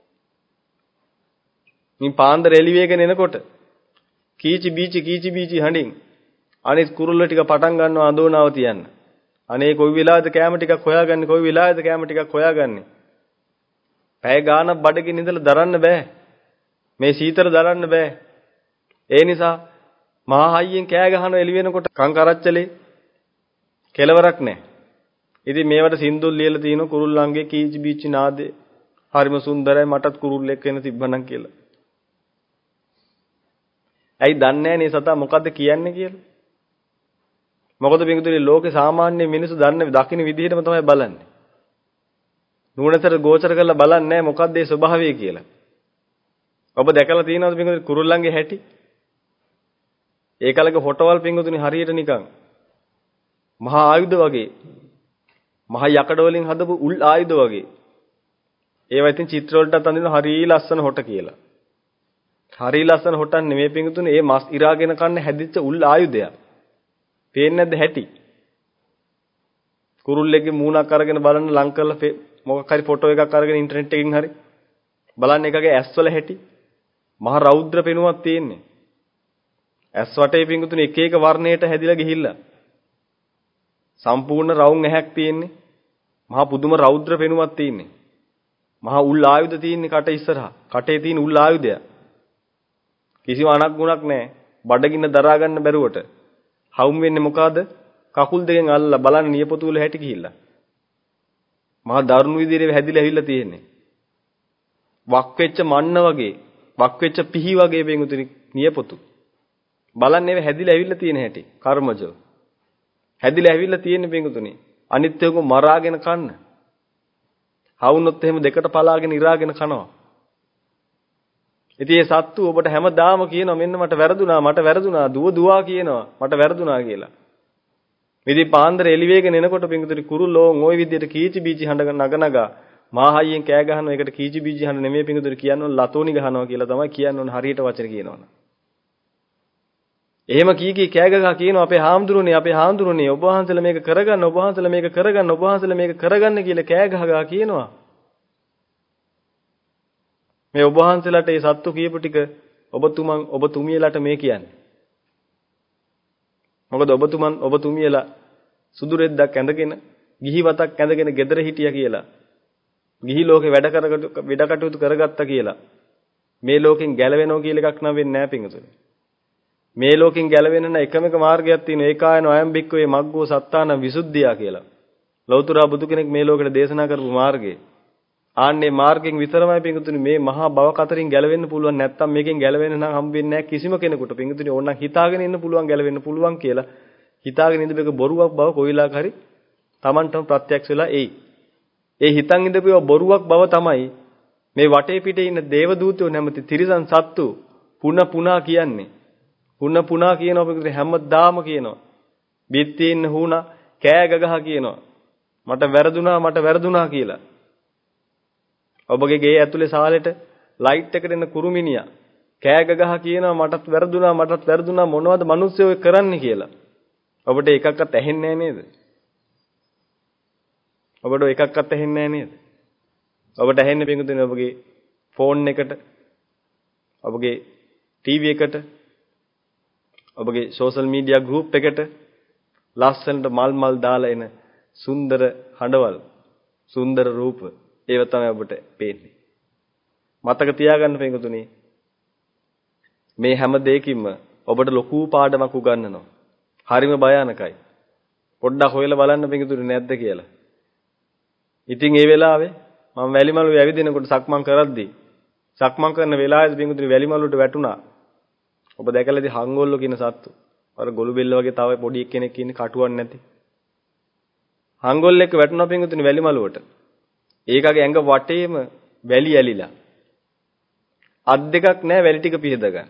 මේ පාන්දර එළි වේගෙන එනකොට කීචි බීචි හඬින් අනිත් කුරුල්ල ටික පටන් ගන්නවා අඳෝනාව තියන්න. අනේ කොයි වෙලාවද කැම ටිකක් හොයාගන්නේ. පැය ගානක් බඩගින්න ඉඳලා දරන්න බෑ. මේ සීතල දරන්න බෑ. ඒ නිසා මහා හයියෙන් කෑ ගහනවා එළි වෙනකොට කං කරච්චලේ කෙලවරක් නැහැ. ඉතින් මේවට සින්දුල් ලියලා තිනවා කුරුල්ලන්ගේ කීචි බීචි නාදේ හරිම සුන්දරයි මටත් කුරුල්ලෙක් වෙන්න තිබ්බනම් කියලා. ඇයි දන්නේ නැහැ සතා මොකද්ද කියන්නේ කියලා? මොකද පිටුතුනේ ලෝකේ සාමාන්‍ය මිනිස්සු දකින්න විදිහටම තමයි බලන්නේ. නුවණතර ගෝචර කරලා බලන්නේ නැහැ මොකද්ද ඒ ස්වභාවය කියලා. ඔබ දැකලා තියෙනවද පිටුතුනේ කුරුල්ලන්ගේ හැටි? ඒකලගේ ෆොටෝවල් පිටුතුනේ හරියට නිකන් මහා ආයුධ වගේ. මහා යකඩ වලින් හදපු උල් ආයුධ වගේ. ඒවා ඉතින් චිත්‍ර වලටත් අඳින හරිය ලස්සන හොට කියලා. හරිය ලස්සන හොටක් නෙමෙයි පිටුතුනේ මේ මස් ඉරාගෙන කන්න හැදිච්ච උල් ආයුධයක්. පේන්නේ නැද්ද හැටි? කුරුල්ලෙක්ගේ මූණක් අරගෙන බලන්න ලං කරලා මොකක් හරි ෆොටෝ එකක් අරගෙන ඉන්ටර්නෙට් එකකින් හරි බලන්න එකගේ ඇස්වල හැටි. මහ රෞද්‍ර පෙනුමක් තියෙන්නේ. ඇස් වටේ පිටුතුනේ එක එක වර්ණයට හැදිලා ගිහිල්ලා. සම්පූර්ණ රවුම් ඇහැක් තියෙන්නේ. මහා පුදුම රෞද්‍ර පෙනුමක් තියෙන්නේ. මහා උල් ආයුධ තියෙන්නේ කට ඉස්සරහා. කටේ තියෙන උල් ආයුධය. කිසිම අනක් ගුණක් නැහැ. බඩගින්න දරා ගන්න බැරුවට. හවුම් වෙන්නේ මොකද? කකුල් දෙකෙන් අල්ලලා බලන්න නියපොතු වල හැටි ගිහිල්ලා. මහා දරුණු විදිහේ හැදිලා ඇවිල්ලා තියෙන්නේ. වක් වෙච්ච මන්න වගේ, වක් වෙච්ච පිහි වගේ බෙන්ගුතුනි නියපොතු. බලන්න ඒව හැදිලා ඇවිල්ලා තියෙන හැටි. කර්මජව. හැදිලා ඇවිල්ලා තියෙන පිංගුතුනි. අනිත් ඒකෝ මරාගෙන කන්න. හවුනොත් එහෙම දෙකට පලාගෙන ඉරාගෙන කනවා. ඉතින් මේ සත්තු ඔබට හැමදාම කියනවා මෙන්න මට වැරදුනා දුවා කියනවා මට වැරදුනා කියලා. ඉතින් පාන්දර එළි වේගෙන එනකොට පිංගුතුනි කුරුල්ලෝ ওই විදිහට කීචි බීචි හඬ නගනගා මාහයියෙන් කෑ ගහනවා. ඒකට කීචි බීචි හඬ නෙමෙයි පිංගුතුනි කියන්න ලතෝනි ගහනවා කියලා තමයි කියන්න ඕන හරියට වචන කියනවනේ. එහෙම කී කෑ ගහ කියනවා අපේ හාමුදුරනේ ඔබ වහන්සේලා මේක කරගන්න කියලා කෑ ගහ කියනවා. මේ ඔබ වහන්සේලාට මේ සත්තු කියපු ටික ඔබතුමියලාට මේ කියන්නේ. මොකද ඔබතුමියලා සුදු රෙද්දක් ඇඳගෙන ගිහි වතක් ඇඳගෙන ගෙදර හිටියා කියලා. ගිහි ලෝකේ වැඩ කටයුතු කරගත්තා කියලා. මේ ලෝකෙන් ගැලවෙනවා කියලා එකක් නම් වෙන්නේ නැහැ පිංගුතුනි. මේ ලෝකෙන් ගැලවෙන්න නම් එකම මාර්ගයක් තියෙනවා. ඒකායනෝ අයම් බික්කවේ මග්ගෝ සත්තාන විසුද්ධිය කියලා. ලෞතර බුදු කෙනෙක් මේ ලෝකෙට දේශනා කරපු මාර්ගය. ආන්නේ මාර්ගයෙන් විතරමයි පිංගුතුනි මේ මහා භව කතරින් ගැලවෙන්න පුළුවන්. නැත්තම් මේකෙන් ගැලවෙන්න නම් හම්බ වෙන්නේ නැහැ කිසිම කෙනෙකුට. පිංගුතුනි ඕනනම් හිතාගෙන ඉන්න පුළුවන් ගැලවෙන්න පුළුවන් කියලා. හිතාගෙන ඉඳපේක බොරුවක් බව කොයිලාක හරි Tamanටම ප්‍රත්‍යක්ෂ වෙලා එයි. ඒ හිතන් ඉඳපේව බොරුවක් බව තමයි මේ වටේ පිටේ ඉන්න දේව දූතයෝ නැමැති තිරිසන් සත්තු පුනා කියන්නේ. පුනා කියනවා පිටුට හැමදාම කියනවා. බිත්තියේ ඉන්න හුණා කෑ ගගහ කියනවා. මට වැරදුනා කියලා. ඔබගේ ගේ ඇතුලේ සාලෙට ලයිට් එකට එන කුරුමිනියා කෑ ගගහ කියනවා මටත් වැරදුනා මොනවද මිනිස්සු ඔය කරන්නේ කියලා. ඔබට එකක්වත් ඇහෙන්නේ නැහැ නේද? ඔබට ඇහෙන්නේ පිටුදින ඔබගේ ෆෝන් එකට ඔබගේ ටීවී එකට ඔබගේ සෝෂල් මීඩියා ගෲප් එකට ලස්සනට මල් දාලා එන සුන්දර හඬවල් සුන්දර රූප ඒව තමයි ඔබට පේන්නේ. මතක තියාගන්න පිටුතුනි මේ හැම දෙයකින්ම ඔබට ලොකු පාඩමක් උගන්වනවා. හරිම භයානකයි. පොඩ්ඩක් හොයලා බලන්න පිටුතුනි නැද්ද කියලා. ඉතින් ඒ වෙලාවේ මම වැලිමලුවේ ඇවිදිනකොට සක්මන් කරන වෙලාවේදී පිටුතුනි වැලිමලුවට වැටුණා. ඔබ දැකලාද හංගොල්ලෝ කියන සත්තු? අර ගොළු බෙල්ල වගේ තව පොඩි කෙනෙක් ඉන්නේ කටුවක් නැති. හංගොල්ලෙක් වැටුණා පිටුතුනි වැලිමලුවට. ඒකගේ ඇඟ වටේම වැලි ඇලිලා. අත් දෙකක් නැහැ වැලි ටික පිහද ගන්න.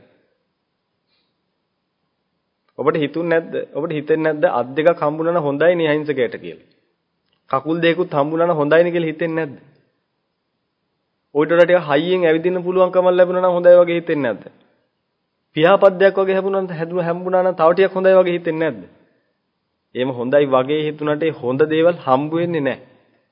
ඔබට හිතෙන්නේ නැද්ද අත් දෙකක් හම්බුනා නම් හොඳයි නේ අහිංසකයට කියලා. කකුල් දෙකකුත් හම්බුනා නම් හොඳයි නේ කියලා හිතෙන්නේ නැද්ද? ඔයිට වඩා ටික හයියෙන් ඇවිදින්න පුළුවන්කම ලැබුණා නම් හොඳයි වගේ හිතෙන්නේ නැද්ද? පියාපද්දයක් වගේ හම්බුණා නම් තව ටිකක් හොඳයි වගේ හිතෙන්නේ නැද්ද? එහෙම හොඳයි වගේ හිතුණාට හොඳ දේවල් හම්බ වෙන්නේ නැහැ.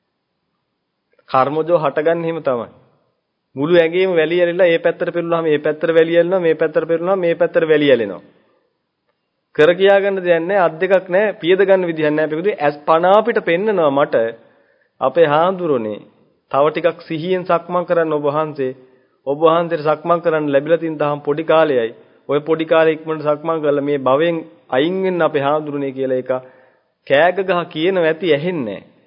කර්මජෝ හටගන්නේ එහෙම තමයි. මුළු ඇඟේම වැලි ඇලිලා ඒ පැත්තට පෙරළුවාම මේ පැත්තට වැලි ඇලෙනවා මේ පැත්තට පෙරළුවාම මේ පැත්තට වැලි ඇලෙනවා. කර කියා ගන්න දෙයක් නැහැ අත් දෙකක් නැහැ පියද ගන්න විදිහක් නැහැ පිටුදී ඇස් පණ අපිට පෙන්නනවා මට අපේ හාමුදුරනේ තව ටිකක් සිහියෙන් සක්මන් කරන්න ඔබ වහන්සේට සක්මන් කරන්න ලැබිලා තියෙන තාම පොඩි කාලයයි ඔය පොඩි කාලේ ඉක්මනට සක්මන් කරලා මේ භවෙන් අයින් වෙන්න අපේ හාමුදුරනේ කියලා එක කෑග ගහ කියනවා ඇති ඇහෙන්නේ නැහැ.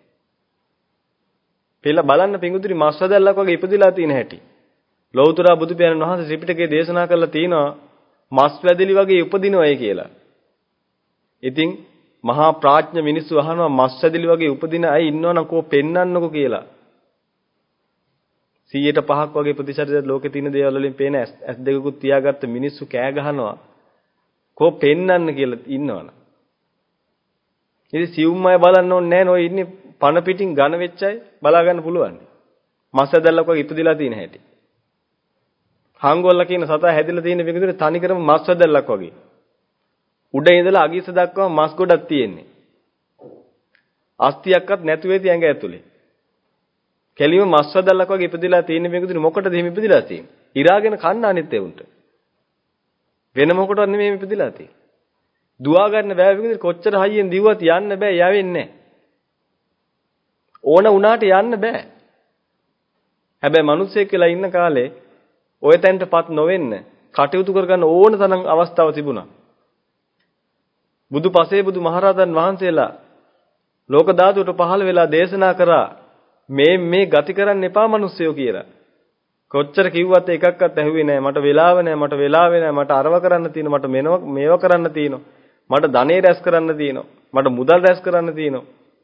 පෙළ බලන්න පිඟුතුරි මස් වැදල්ලක් වගේ ඉපදිලා තියෙන හැටි. ලෞතර බුදු පියාණන් වහන්සේ ත්‍රිපිටකයේ දේශනා කරලා තියෙනවා මස් වැදලි වගේ උපදිනවයි කියලා. ඉතින් මහා ප්‍රඥ මිනිස්සු අහනවා මස් වැදලි වගේ උපදින අය ඉන්නවනම් කෝ පෙන්නන්නකෝ කියලා. 100%ක් වගේ ප්‍රතිශතයක් ලෝකේ තියෙන දේවල් වලින් පේන ඇස් දෙකකුත් තියාගත්ත මිනිස්සු කෑ ගහනවා. කෝ පෙන්නන්න කියලා ඉන්නවනම්. ඉතින් සිවුම්මය බලන්න ඕනේ නැහැ නෝ ඉන්නේ පණ පිටින් ඝන වෙච්ච අය බලා ගන්න පුළුවන්. මස් ඇදල්ලක් වගේ ඉපදිලා තියෙන හැටි. හංගොල්ල කියන සතා හැදිලා තියෙන විදිහට තනිකරම මස් ඇදල්ලක් වගේ. උඩ ඉඳලා අගිස්ස දක්වාම මස් ගොඩක් තියෙන්නේ. අස්තියක්වත් නැතු වේති ඇඟ ඇතුලේ. කෙලිම මස් ඇදල්ලක් වගේ ඉපදිලා තියෙන විදිහට මොකටද එහෙම ඉපදිලා තියෙන්නේ? ඉරාගෙන කන්න අනිත් ඒවුන්ට. වෙන මොකටවත් නෙමෙයි ඉපදිලා තියෙන්නේ. දුවා ගන්න බෑ විදිහට කොච්චර හයියෙන් දිව්වත් යන්න බෑ යවෙන්නේ නැහැ. ඕන උනාට යන්න බෑ. හැබැයි මිනිස්සෙක් කියලා ඉන්න කාලේ ඔය තැනටපත් නොවෙන්න කටයුතු කරගන්න ඕන තරම් අවස්ථාව තිබුණා. බුදු මහරහතන් වහන්සේලා ලෝක ධාතුවට පහළ වෙලා දේශනා කරා මේ ගති කරන්න එපා මිනිස්සුયો කියලා. කොච්චර කිව්වත් එකක්වත් ඇහුවේ නැහැ. මට වෙලාව නැහැ. මට අරව කරන්න තියෙනවා. මට මේව කරන්න තියෙනවා. මට ධනෙ රැස් කරන්න තියෙනවා. මට මුදල් රැස් කරන්න තියෙනවා.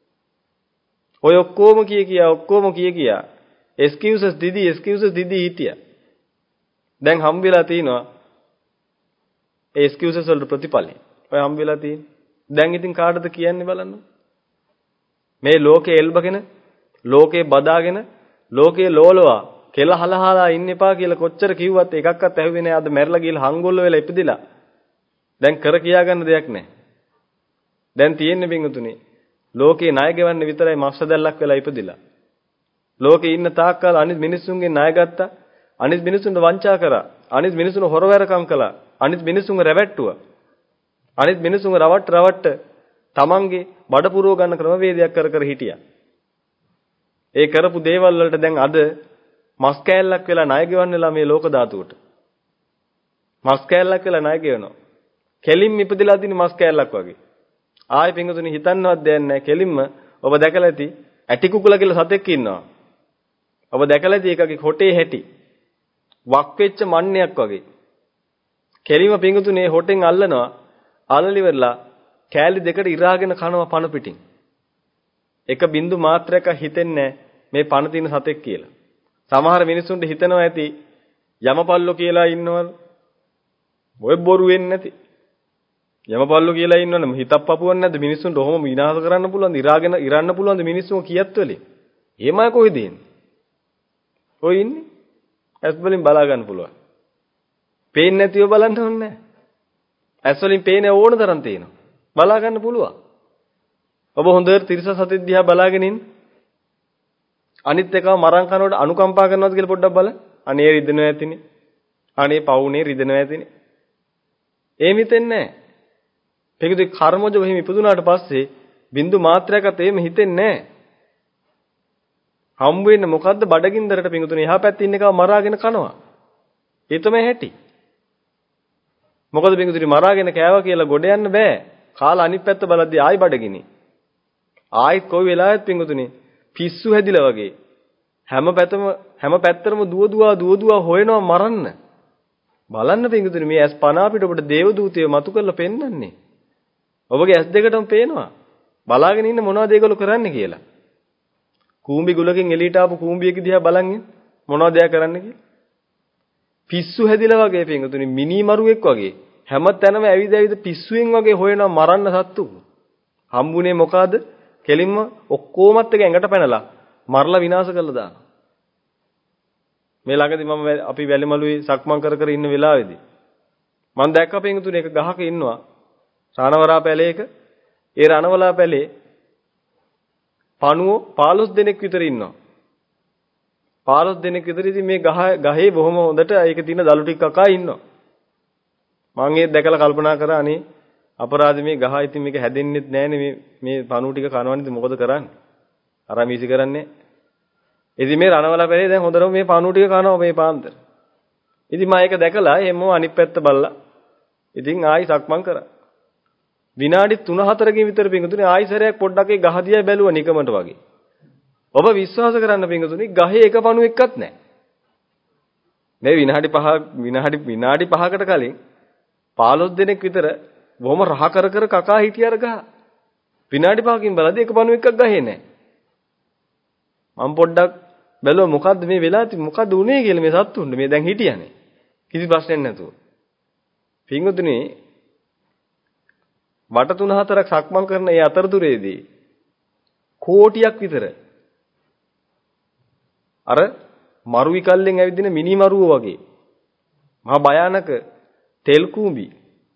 ඔය ඔක්කොම කිය excuses දිදී හිටියා. දැන් හම් වෙලා තිනවා ඒ excuses වලට ප්‍රතිඵලයි. ඔය හම් වෙලා තියෙන්නේ. දැන් ඉතින් කාටද කියන්නේ බලන්න. මේ ලෝකේ එල්බගෙන, ලෝකේ බදාගෙන, ලෝකේ ලෝලවා කෙල හලහලා ඉන්න එපා කියලා කොච්චර කිව්වත් එකක්වත් ඇහුවේ නෑ. අද මැරලා ගිහලා හංගොල්ල වෙලා ඉපදිලා. දැන් කර කියා ගන්න දෙයක් නෑ. දැන් තියෙන්නේ පිංගුතුනි ලෝකේ ණය ගෙවන්න විතරයි මස්ස දැල්ලක් වෙලා ඉපදිලා. ලෝකේ ඉන්න තාක්කල් අනිත් මිනිස්සුන්ගේ ණය ගත්තා. අනිත් මිනිස්සුන්ට වංචා කරා. අනිත් මිනිස්සුන්ව හොරවැරකම් කළා. අනිත් මිනිස්සුන්ව රැවට්ටුවා. අනිත් මිනිස්සුන්ව රවට්ට තමන්ගේ බඩ පුරව ගන්න ක්‍රමවේදයක් කර හිටියා. ඒ කරපු දේවල් වලට දැන් අද මස් කෑල්ලක් වෙලා ණය ගෙවන්නලා මේ ලෝක ධාතුවට. මස් කෑල්ලක් වෙලා ණය ගෙවනවා. කෙලින්ම ඉපදලා තියෙන මස් කෑල්ලක් වගේ. ආයෙ පිංගුතුනි හිතන්නවත් දෙයක් නැහැ. කෙලින්ම ඔබ දැකලා ඇති ඇටි කුකුල කියලා සතෙක් ඉන්නවා. ඔබ දැකලා ඇති ඒකගේ හොටේ හැටි. වක් වෙච්ච මන්නයක් වගේ. කෙලින්ම පිංගුතුනි හොටෙන් අල්ලනවා. අල්ලලිවලා කෑලි දෙකට ඉරාගෙන කනවා පණ පිටින්. එක බින්දු මාත්‍රයක් හිතෙන්නේ මේ පණ තියෙන සතෙක් කියලා. සමහර මිනිස්සුන්ට හිතනවා ඇති යමපල්ලෝ කියලා ඉන්නවද? ඔය බොරු වෙන්නේ නැති. යමපල්ලෝ කියලා ඉන්නවනේ හිතක් පපුවන්නේ නැද්ද මිනිස්සුන්ට ඔහොම විනාශ කරන්න පුළුවන් ඉරාගෙන ඉරන්න පුළුවන්ද මිනිස්සුන් කියත් වෙලේ. එහෙමයි කොහෙද ඉන්නේ? ඔය ඉන්නේ. ඇස් වලින් බලා ගන්න පුළුවන්. පේන්නේ නැතිව බලන්න ඕනේ නැහැ. ඇස් වලින් පේන්නේ ඕන තරම් තියෙනවා. බලා ගන්න පුළුවන්. ඔබ හොඳට තිරස සතෙක් දිහා බලාගෙන ඉන්න. අනිත් එකව මරන් කනකොට අනුකම්පා කරනවද කියලා පොඩ්ඩක් බලන්න. අනේ රිදෙනවා ඇතිනේ. අනේ පවුනේ රිදෙනවා ඇතිනේ. එහෙම හිතෙන්නේ නැහැ. පිටුදේ කර්මජ වෙහිම ඉපදුනාට පස්සේ බින්දු මාත්‍රයක්වත් එහෙම හිතෙන්නේ නැහැ. හම්බ වෙන්නේ මොකද්ද බඩගින්දරට පිටුතුනේ එහා පැත්තේ ඉන්න එකව මරාගෙන කනවා. ඒ තමයි හැටි. මොකද පිටුතුනේ මරාගෙන කෑවා කියලා ගොඩ යන්න බෑ. කාලා අනිත් පැත්ත බලද්දී ආයි බඩගිනි. ආයිත් කොයි වෙලාවෙත් පිටුතුනේ පිස්සු හැදිලා වගේ හැම පැත්තරම දුව හොයනවා මරන්න. බලන්න පිටුතුනේ මේ ඇස් පන අපිට ඔබට දේව දූතයෝ මතු කරලා පෙන්නන්නේ. ඔබගේ ඇස් දෙකටම පේනවා. බලාගෙන ඉන්න මොනවද ඒගොල්ලෝ කරන්නේ කියලා. කූඹි ගුලකින් එළියට ආපු කූඹියක දිහා බලන් ඉන්න මොනවද එයා කරන්නේ කියලා. පිස්සු හැදිලා වගේ පිටුතුනේ මිනි මරුවෙක් වගේ හැම තැනම ඇවිද පිස්සුවෙන් වගේ හොයනවා මරන්න සත්තු. හම්බුනේ මොකද? කෙලින්ම ඔක්කොමත් එක ඇඟට පැනලා මරලා විනාශ කරලා දානවා. මේ ළඟදී මම අපි වැලිමලුවේ සක්මන් කර ඉන්න වෙලාවේදී මම දැක්ක පිටුතුනේ එක ගහක ඉන්නවා රණවරා පැලේක. ඒ රණවලා පැලේ පණුවෝ 15 දෙනෙක් විතර ඉන්නවා. 15 දෙනෙක් විතර ඉතින් මේ ගහේ බොහොම හොඳට ඒක තියෙන දලු ටික කකා ඉන්නවා. මම ඒක දැකලා කල්පනා කරා අනේ අපරාධ මේ ගහ ඉතින් මේක හැදෙන්නෙත් නැහනේ මේ පණුව ටික කනවනේ ඉතින් මොකද කරන්නේ? අර මීසි කරන්නේ. ඉතින් මේ රණවලා පැලේ දැන් හොඳටම මේ පණුව ටික කනවා මේ පාන්දර. ඉතින් මම ඒක දැකලා එම්ම අනිත් පැත්ත බලලා ඉතින් ආයි සක්මන් කරා. විනාඩි 3-4කින් විතර පිංගුතුනේ ආයිසරයක් පොඩ්ඩක් ඒ ගහ දිහා බැලුවා නිකමට වගේ. ඔබ විශ්වාස කරන්න පිංගුතුනේ ගහේ එක පණුවෙක්වත් නැහැ. මේ විනාඩි 5කට කලින් 15 දෙනෙක් විතර බොහොම රහ කර කකා හිටිය අර ගහ. විනාඩි 5කින් බලද්දි එක පණුවෙක්වත් ගහේ නැහැ. මම පොඩ්ඩක් බැලුවා මොකද්ද මේ වෙලා තියෙන්නේ මොකද්ද උනේ කියලා මේ සත්තුන්ට මේ දැන් හිටියානේ. කිසි ප්‍රශ්නයක් නැතුව. පිංගුතුනේ වට 3-4ක් සක්මන් කරන ඒ අතරතුරේදී කෝටියක් විතර අර මරු විකල්ලෙන් ඇවිදින මිනි මරුව වගේ මහා භයානක තෙල් කූඹි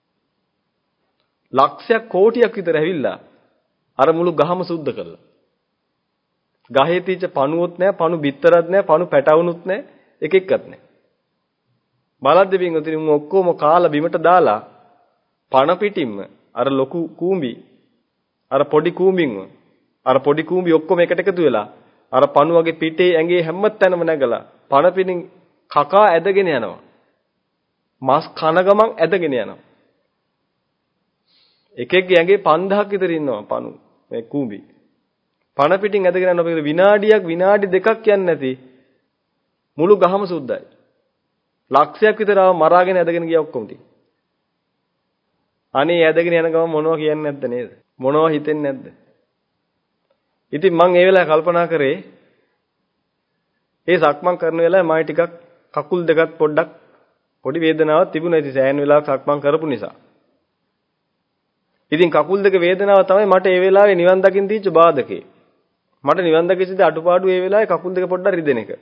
ලක්ෂයක් කෝටියක් විතර ඇවිල්ලා අර මුළු ගහම සුද්ධ කළා. ගහේ තියෙච්ච පණුවොත් නැහැ, පණු බිත්තරත් නැහැ, පණු පැටවුනුත් නැහැ, එක එක්කත් නැහැ. බලද්දී පින්වතුනි උන් ඔක්කොම කාලා බිමට දාලා පණ පිටින්ම අර ලොකු කූඹි අර පොඩි කූඹි ඔක්කොම එකට එකතු වෙලා අර පණු වගේ පිටේ ඇඟේ හැම තැනම නැගලා පණ පිටින් කකා ඇදගෙන යනවා. මස් කන ගමන් ඇදගෙන යනවා. එකෙක්ගේ ඇඟේ 5000ක් විතර ඉන්නවා පණු මේ කූඹි. පණ පිටින් ඇදගෙන යනවා. විනාඩි දෙකක් යන්නේ නැති මුළු ගහම සුද්දයි. ලක්ෂයක් විතර මරාගෙන ඇදගෙන ගියා ඔක්කොම ටික. අනේ ඇදගෙන යන ගම මොනවා කියන්නේ නැද්ද නේද? මොනවා හිතෙන්නේ නැද්ද? ඉතින් මම ඒ වෙලාවේ කල්පනා කරේ ඒ සක්මන් කරන වෙලාවේ මම ටිකක් කකුල් දෙකත් පොඩ්ඩක් පොඩි වේදනාවක් තිබුණා. ඉතින් සෑහෙන වෙලාවක් සක්මන් කරපු නිසා. ඉතින් කකුල් දෙක වේදනාව තමයි මට ඒ වෙලාවේ නිවන් දකින්න දීච්ච බාධකේ. මට නිවන් දකිසිද අඩුපාඩු ඒ වෙලාවේ කකුල් දෙක පොඩ්ඩක් රිදෙන එක.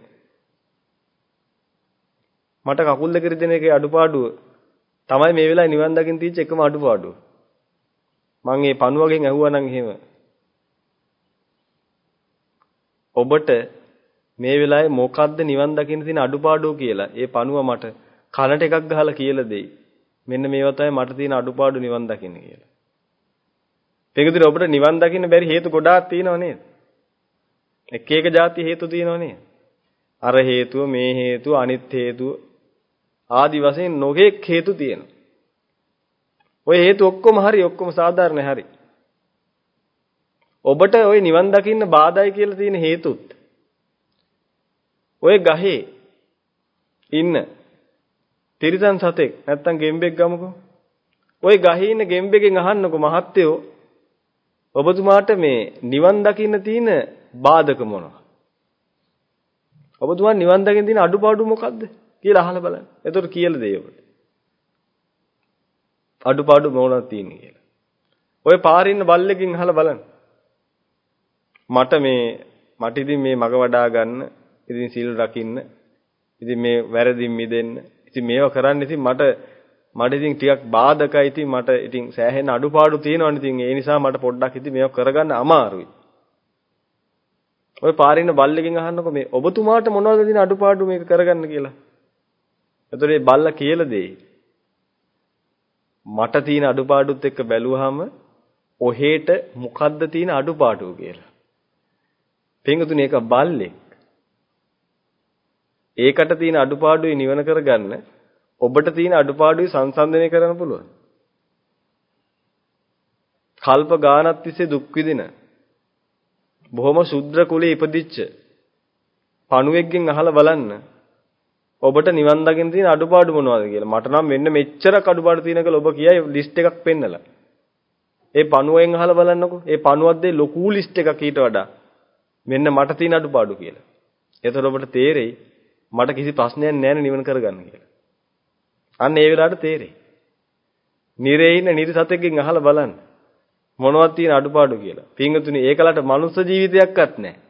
මට කකුල් දෙක රිදෙන එකේ අඩුපාඩුව තමයි මේ වෙලාවේ නිවන් දකින්න දීච්ච එකම අඩුපාඩුව. මම මේ පණුවගෙන් ඇහුවා නම් එහෙම. ඔබට මේ වෙලාවේ මොකද්ද නිවන් දකින්න තියෙන අඩුපාඩුව කියලා ඒ පණුව මට කනට එකක් ගහලා කියලා දෙයි. මෙන්න මේවා තමයි මට තියෙන අඩුපාඩු නිවන් දකින්න කියලා. ඒකදිර ඔබට නිවන් දකින්න බැරි හේතු ගොඩාක් තියෙනව නේද? එක එක જાති හේතු තියෙනව නේද? අර හේතුව මේ හේතුව අනිත් හේතුව ආදි වශයෙන් නොයෙක් හේතු තියෙනවා. ඔය හේතු ඔක්කොම හරි ඔක්කොම සාධාරණයි හරි. ඔබට ওই නිවන් දකින්න බාධායි කියලා තියෙන හේතුත් ඔය ගහේ ඉන්න තිරිසන් සතෙක් නැත්තම් ගෙම්බෙක් ගමුකෝ. ওই ගහේ ඉන්න ගෙම්බෙක්ගෙන් අහන්නකෝ මහත්තයෝ ඔබතුමාට මේ නිවන් දකින්න තියෙන බාධක මොනවද? ඔබතුමා නිවන් දකින්න තියෙන අඩුපාඩු මොකද්ද කියලා අහලා බලන්න. එතකොට කියලා දෙයි ඔබට. අඩුපාඩු මොනවද තියෙන්නේ කියලා. ඔය පාරේ ඉන්න බල්ලෙක්ගෙන් අහලා බලන්න. මට ඉතින් මේ මග වඩා ගන්න, ඉතින් සීල් රකින්න, ඉතින් මේ වැරදින් මිදෙන්න, ඉතින් මේවා කරන්න ඉතින් මට ඉතින් ටිකක් බාධකයි. ඉතින් මට ඉතින් සෑහෙන අඩුපාඩු තියෙනවනේ. ඉතින් ඒ නිසා මට පොඩ්ඩක් ඉතින් මේවා කරගන්න අමාරුයි. ඔය පාරේ ඉන්න බල්ලෙක්ගෙන් අහන්නකො මේ ඔබතුමාට මොනවද තියෙන අඩුපාඩු මේක කරගන්න කියලා. එතකොට මේ බල්ලා කියලා දෙයි. මට තියෙන අඩුපාඩුත් එක්ක බැලුවාම ඔහෙට මොකද්ද තියෙන අඩුපාඩුව කියලා. පින්තුනේ ඒක බල්ලෙක්. ඒකට තියෙන අඩුපාඩුයි නිවන කරගන්න ඔබට තියෙන අඩුපාඩුයි සංසන්දනය කරන්න පුළුවන්. කල්ප ගානක් තිස්සේ දුක් විඳින බොහොම ශුද්‍ර කුලේ ඉපදිච්ච පණුවෙක්ගෙන් අහලා බලන්න ඔබට නිවන් දකින්න තියෙන අඩුපාඩු මොනවද කියලා. මට නම් මෙන්න මෙච්චරක් අඩුපාඩු තියෙන කියලා ඔබ කියයි ලිස්ට් එකක් පෙන්නලා. ඒ පණුවෙන් අහලා බලන්නකෝ. ඒ පණුවද්දේ ලොකු ලිස්ට් එකක් ඊට වඩා මෙන්න මට තියෙන අඩුපාඩු කියලා. එතකොට ඔබට තේරෙයි මට කිසි ප්‍රශ්නයක් නැහැ නිවන කරගන්න කියලා. අන්න ඒ වෙලාවට තේරෙයි. නිරේ ඉන්න නිර්සතෙක්ගෙන් අහලා බලන්න මොනවද තියෙන අඩුපාඩු කියලා. පින්වතුනි ඒකලට මනුස්ස ජීවිතයක්වත් නැහැ.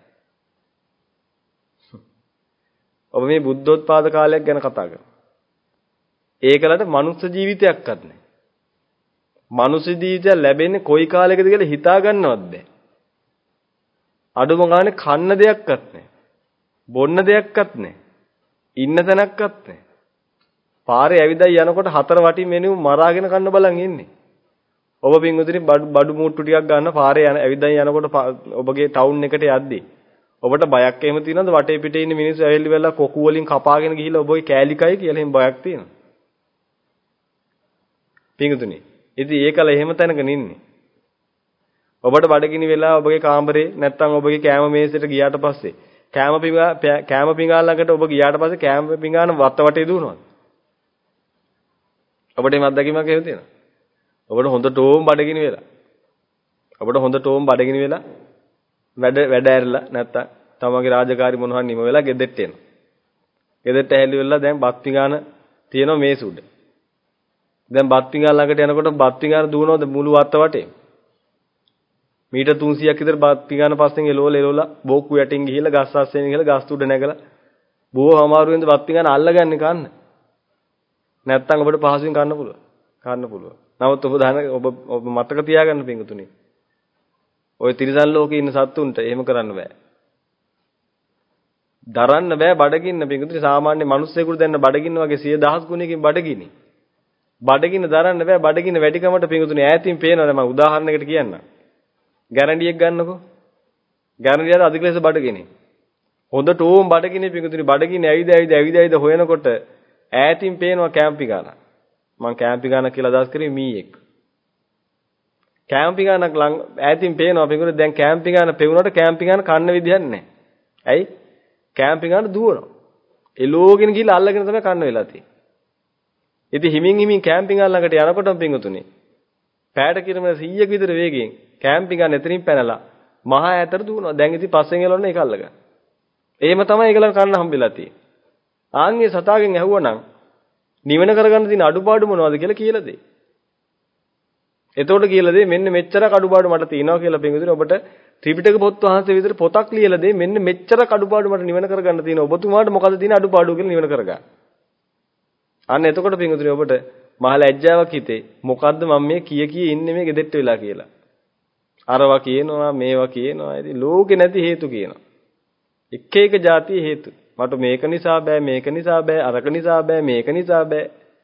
ඔබ මේ බුද්ධෝත්පාද කාලයක් ගැන කතා කරනවා. ඒකලට මනුස්ස ජීවිතයක්වත් නැහැ. මනුස්ස ජීවිතය ලැබෙන්නේ කොයි කාලයකද කියලා හිතා ගන්නවත් බැහැ. අඩුම ගානේ කන්න දෙයක්වත් නැහැ. බොන්න දෙයක්වත් නැහැ. ඉන්න තැනක්වත් නැහැ. පාරේ ඇවිදයි යනකොට හතර වටින් මෙනු මරාගෙන කන්න බලන් ඉන්නේ. ඔබ පින්වතුනි බඩු මුට්ටු ටිකක් ගන්න පාරේ ඇවිදයි යනකොට ඔබගේ ටවුන් එකට යද්දී ඔබට බයක් එහෙම තියෙනවද? වටේ පිටේ ඉන්න මිනිස්සු ඇවිල්ලි වෙලා කොකු වලින් කපාගෙන ගිහිල්ලා ඔබගේ කෑලිකයි කියලා එහෙම බයක් තියෙනවා. පින්වතුනි ඉතින් ඒකල එහෙම තැනක නින්නේ. ඔබට බඩගිනි වෙලා ඔබගේ කාමරේ නැත්තම් ඔබගේ කෑම මේසෙට ගියාට පස්සේ කෑම පිඟාන ළඟට ඔබ ගියාට පස්සේ කෑම පිඟාන වත්ත වටේ දුවනවා. ඔබට මේ අත්දැකීමක් එහෙම තියෙනවා. ඔබට හොඳටම බඩගිනි වෙලා වැඩ ඇරලා නැත්තම් තමගේ රාජකාරි මොනවා නිම වෙලා ගෙදෙට්ට එනවා. ගෙදෙට්ට ඇහැලි වෙලා දැන් බත් පිඟාන තියෙනවා මේස උඩ. දැන් බත් පිඟාන ළඟට යනකොට බත් පිඟාන දුවනවද මුළු වත්ත වටේ? මීටර් 300ක් විතර බත් පිඟාන පස්සෙන් එලවලා බෝක්කු යටින් ගිහිල්ලා ගස් අස්සෙන් ගිහිල්ලා ගස් උඩ නැගලා බොහොම අමාරුවෙන්ද බත් පිඟාන අල්ලගන්නේ කන්න. නැත්තම් ඔබට පහසුවෙන් කන්න පුළුවන්. නමුත් ඔබ මතක තියාගන්න පින්තුනි. ඔය තිරිසන් ලෝකේ ඉන්න සත්තුන්ට එහෙම කරන්න බෑ. දරන්න බෑ බඩගින්න පින්තුනි. සාමාන්‍ය මිනිස්සුෙකුට දැන්න බඩගින්න වගේ 10000 ගුණයකින් බඩගිනි. බඩගින්න දරන්න බෑ. බඩගින්න වැඩිකමට පින්තුනි ඈතින් පේනවනේ මම උදාහරණයකට කියන්නම්. ගැරන්ඩියක් ගන්නකෝ. ගැරන්ඩියට අධිකලෙස බඩගිනි. හොඳට ඕම් බඩගිනි පින්තුනි. බඩගින්න ඇවිද හොයනකොට ඈතින් පේනවා කැම්පි ගාන. මම කැම්පි ගාන කියලා අදහස් කරේ මීයක්. කැම්පි ගානක් ඈතින් පේනවා පින්තුනි. දැන් කැම්පි ගාන පෙවුනට කැම්පි ගාන කන්න විදියක් නැහැ. ඇයි? කැම්පි ගාන දුවනවා. එලෝගෙන ගිහලා අල්ලගෙන තමයි කන්න වෙලා තියෙන්නේ. ඉතින් හිමින් කැම්පි ගාන ළඟට යනකොටම පින්තුනි පැයට කිලෝමීටර් 100ක විතර වේගයෙන් කැම්පින් ගන්න එතනින් පැනලා මහා ඈතට දුවනවා. දැන් ඉතින් පස්සෙන් එළවන්න ඒක අල්ලගන්න. එහෙම තමයි ඒගොල්ලන් කන්න හම්බෙලා තියෙන්නේ. ආන්ගේ සතාගෙන් ඇහුවනම් නිවන කරගන්න තියෙන අඩුපාඩු මොනවද කියලා දෙයි. එතකොට කියලා දෙයි මෙන්න මෙච්චර අඩුපාඩු මට තියෙනවා කියලා පින්විතනේ ඔබට ත්‍රිපිටක පොත් වහන්සේ විතර පොතක් ලියලා දෙයි මෙන්න මෙච්චර අඩුපාඩු මට නිවන කරගන්න තියෙනවා. ඔබතුමාට මොකද තියෙන අඩුපාඩු කියලා නිවන කරගන්න. අන්න එතකොට පින්විතනේ ඔබට මහ ලැජ්ජාවක් හිතේ. මොකද්ද මම මේ කී ඉන්නේ මේ ගෙදෙට්ට වෙලා කියලා. අරවා කියනවා මේවා කියනවා. ඉතින් ලෝකේ නැති හේතු කියනවා. එක එක જાතිය හේතු. මට මේක නිසා බෑ මේක නිසා බෑ අරක නිසා බෑ මේක නිසා බෑ.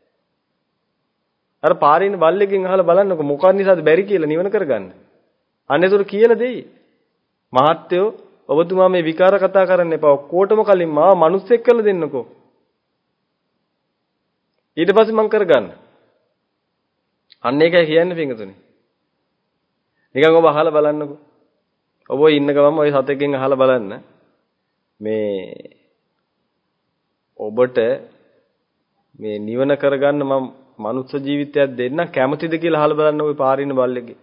අර පාරින් බල්ලෙක්ගෙන් අහලා බලන්නකො මොකක් නිසාද බැරි කියලා නිවන කරගන්න. අන්න ඒතර කියලා දෙයි. මහත්තයෝ ඔබතුමා මේ විකාර කතා කරන්න එපා. ඔක්කොටම කලින් මාව මිනිස්සෙක් කරලා දෙන්නකෝ. ඊට පස්සේ මං කරගන්න. අන්න ඒකයි කියන්නේ පින්තුනේ. නිකන් ඔබ අහලා බලන්නකෝ. ඔබ ඉන්න ගමන් ඔය සතෙක්ගෙන් අහලා බලන්න. මේ ඔබට මේ නිවන කරගන්න මම මනුස්ස ජීවිතයක් දෙන්න කැමතිද කියලා අහලා බලන්න ওই පාරින බල්ලෙක්ගෙන්.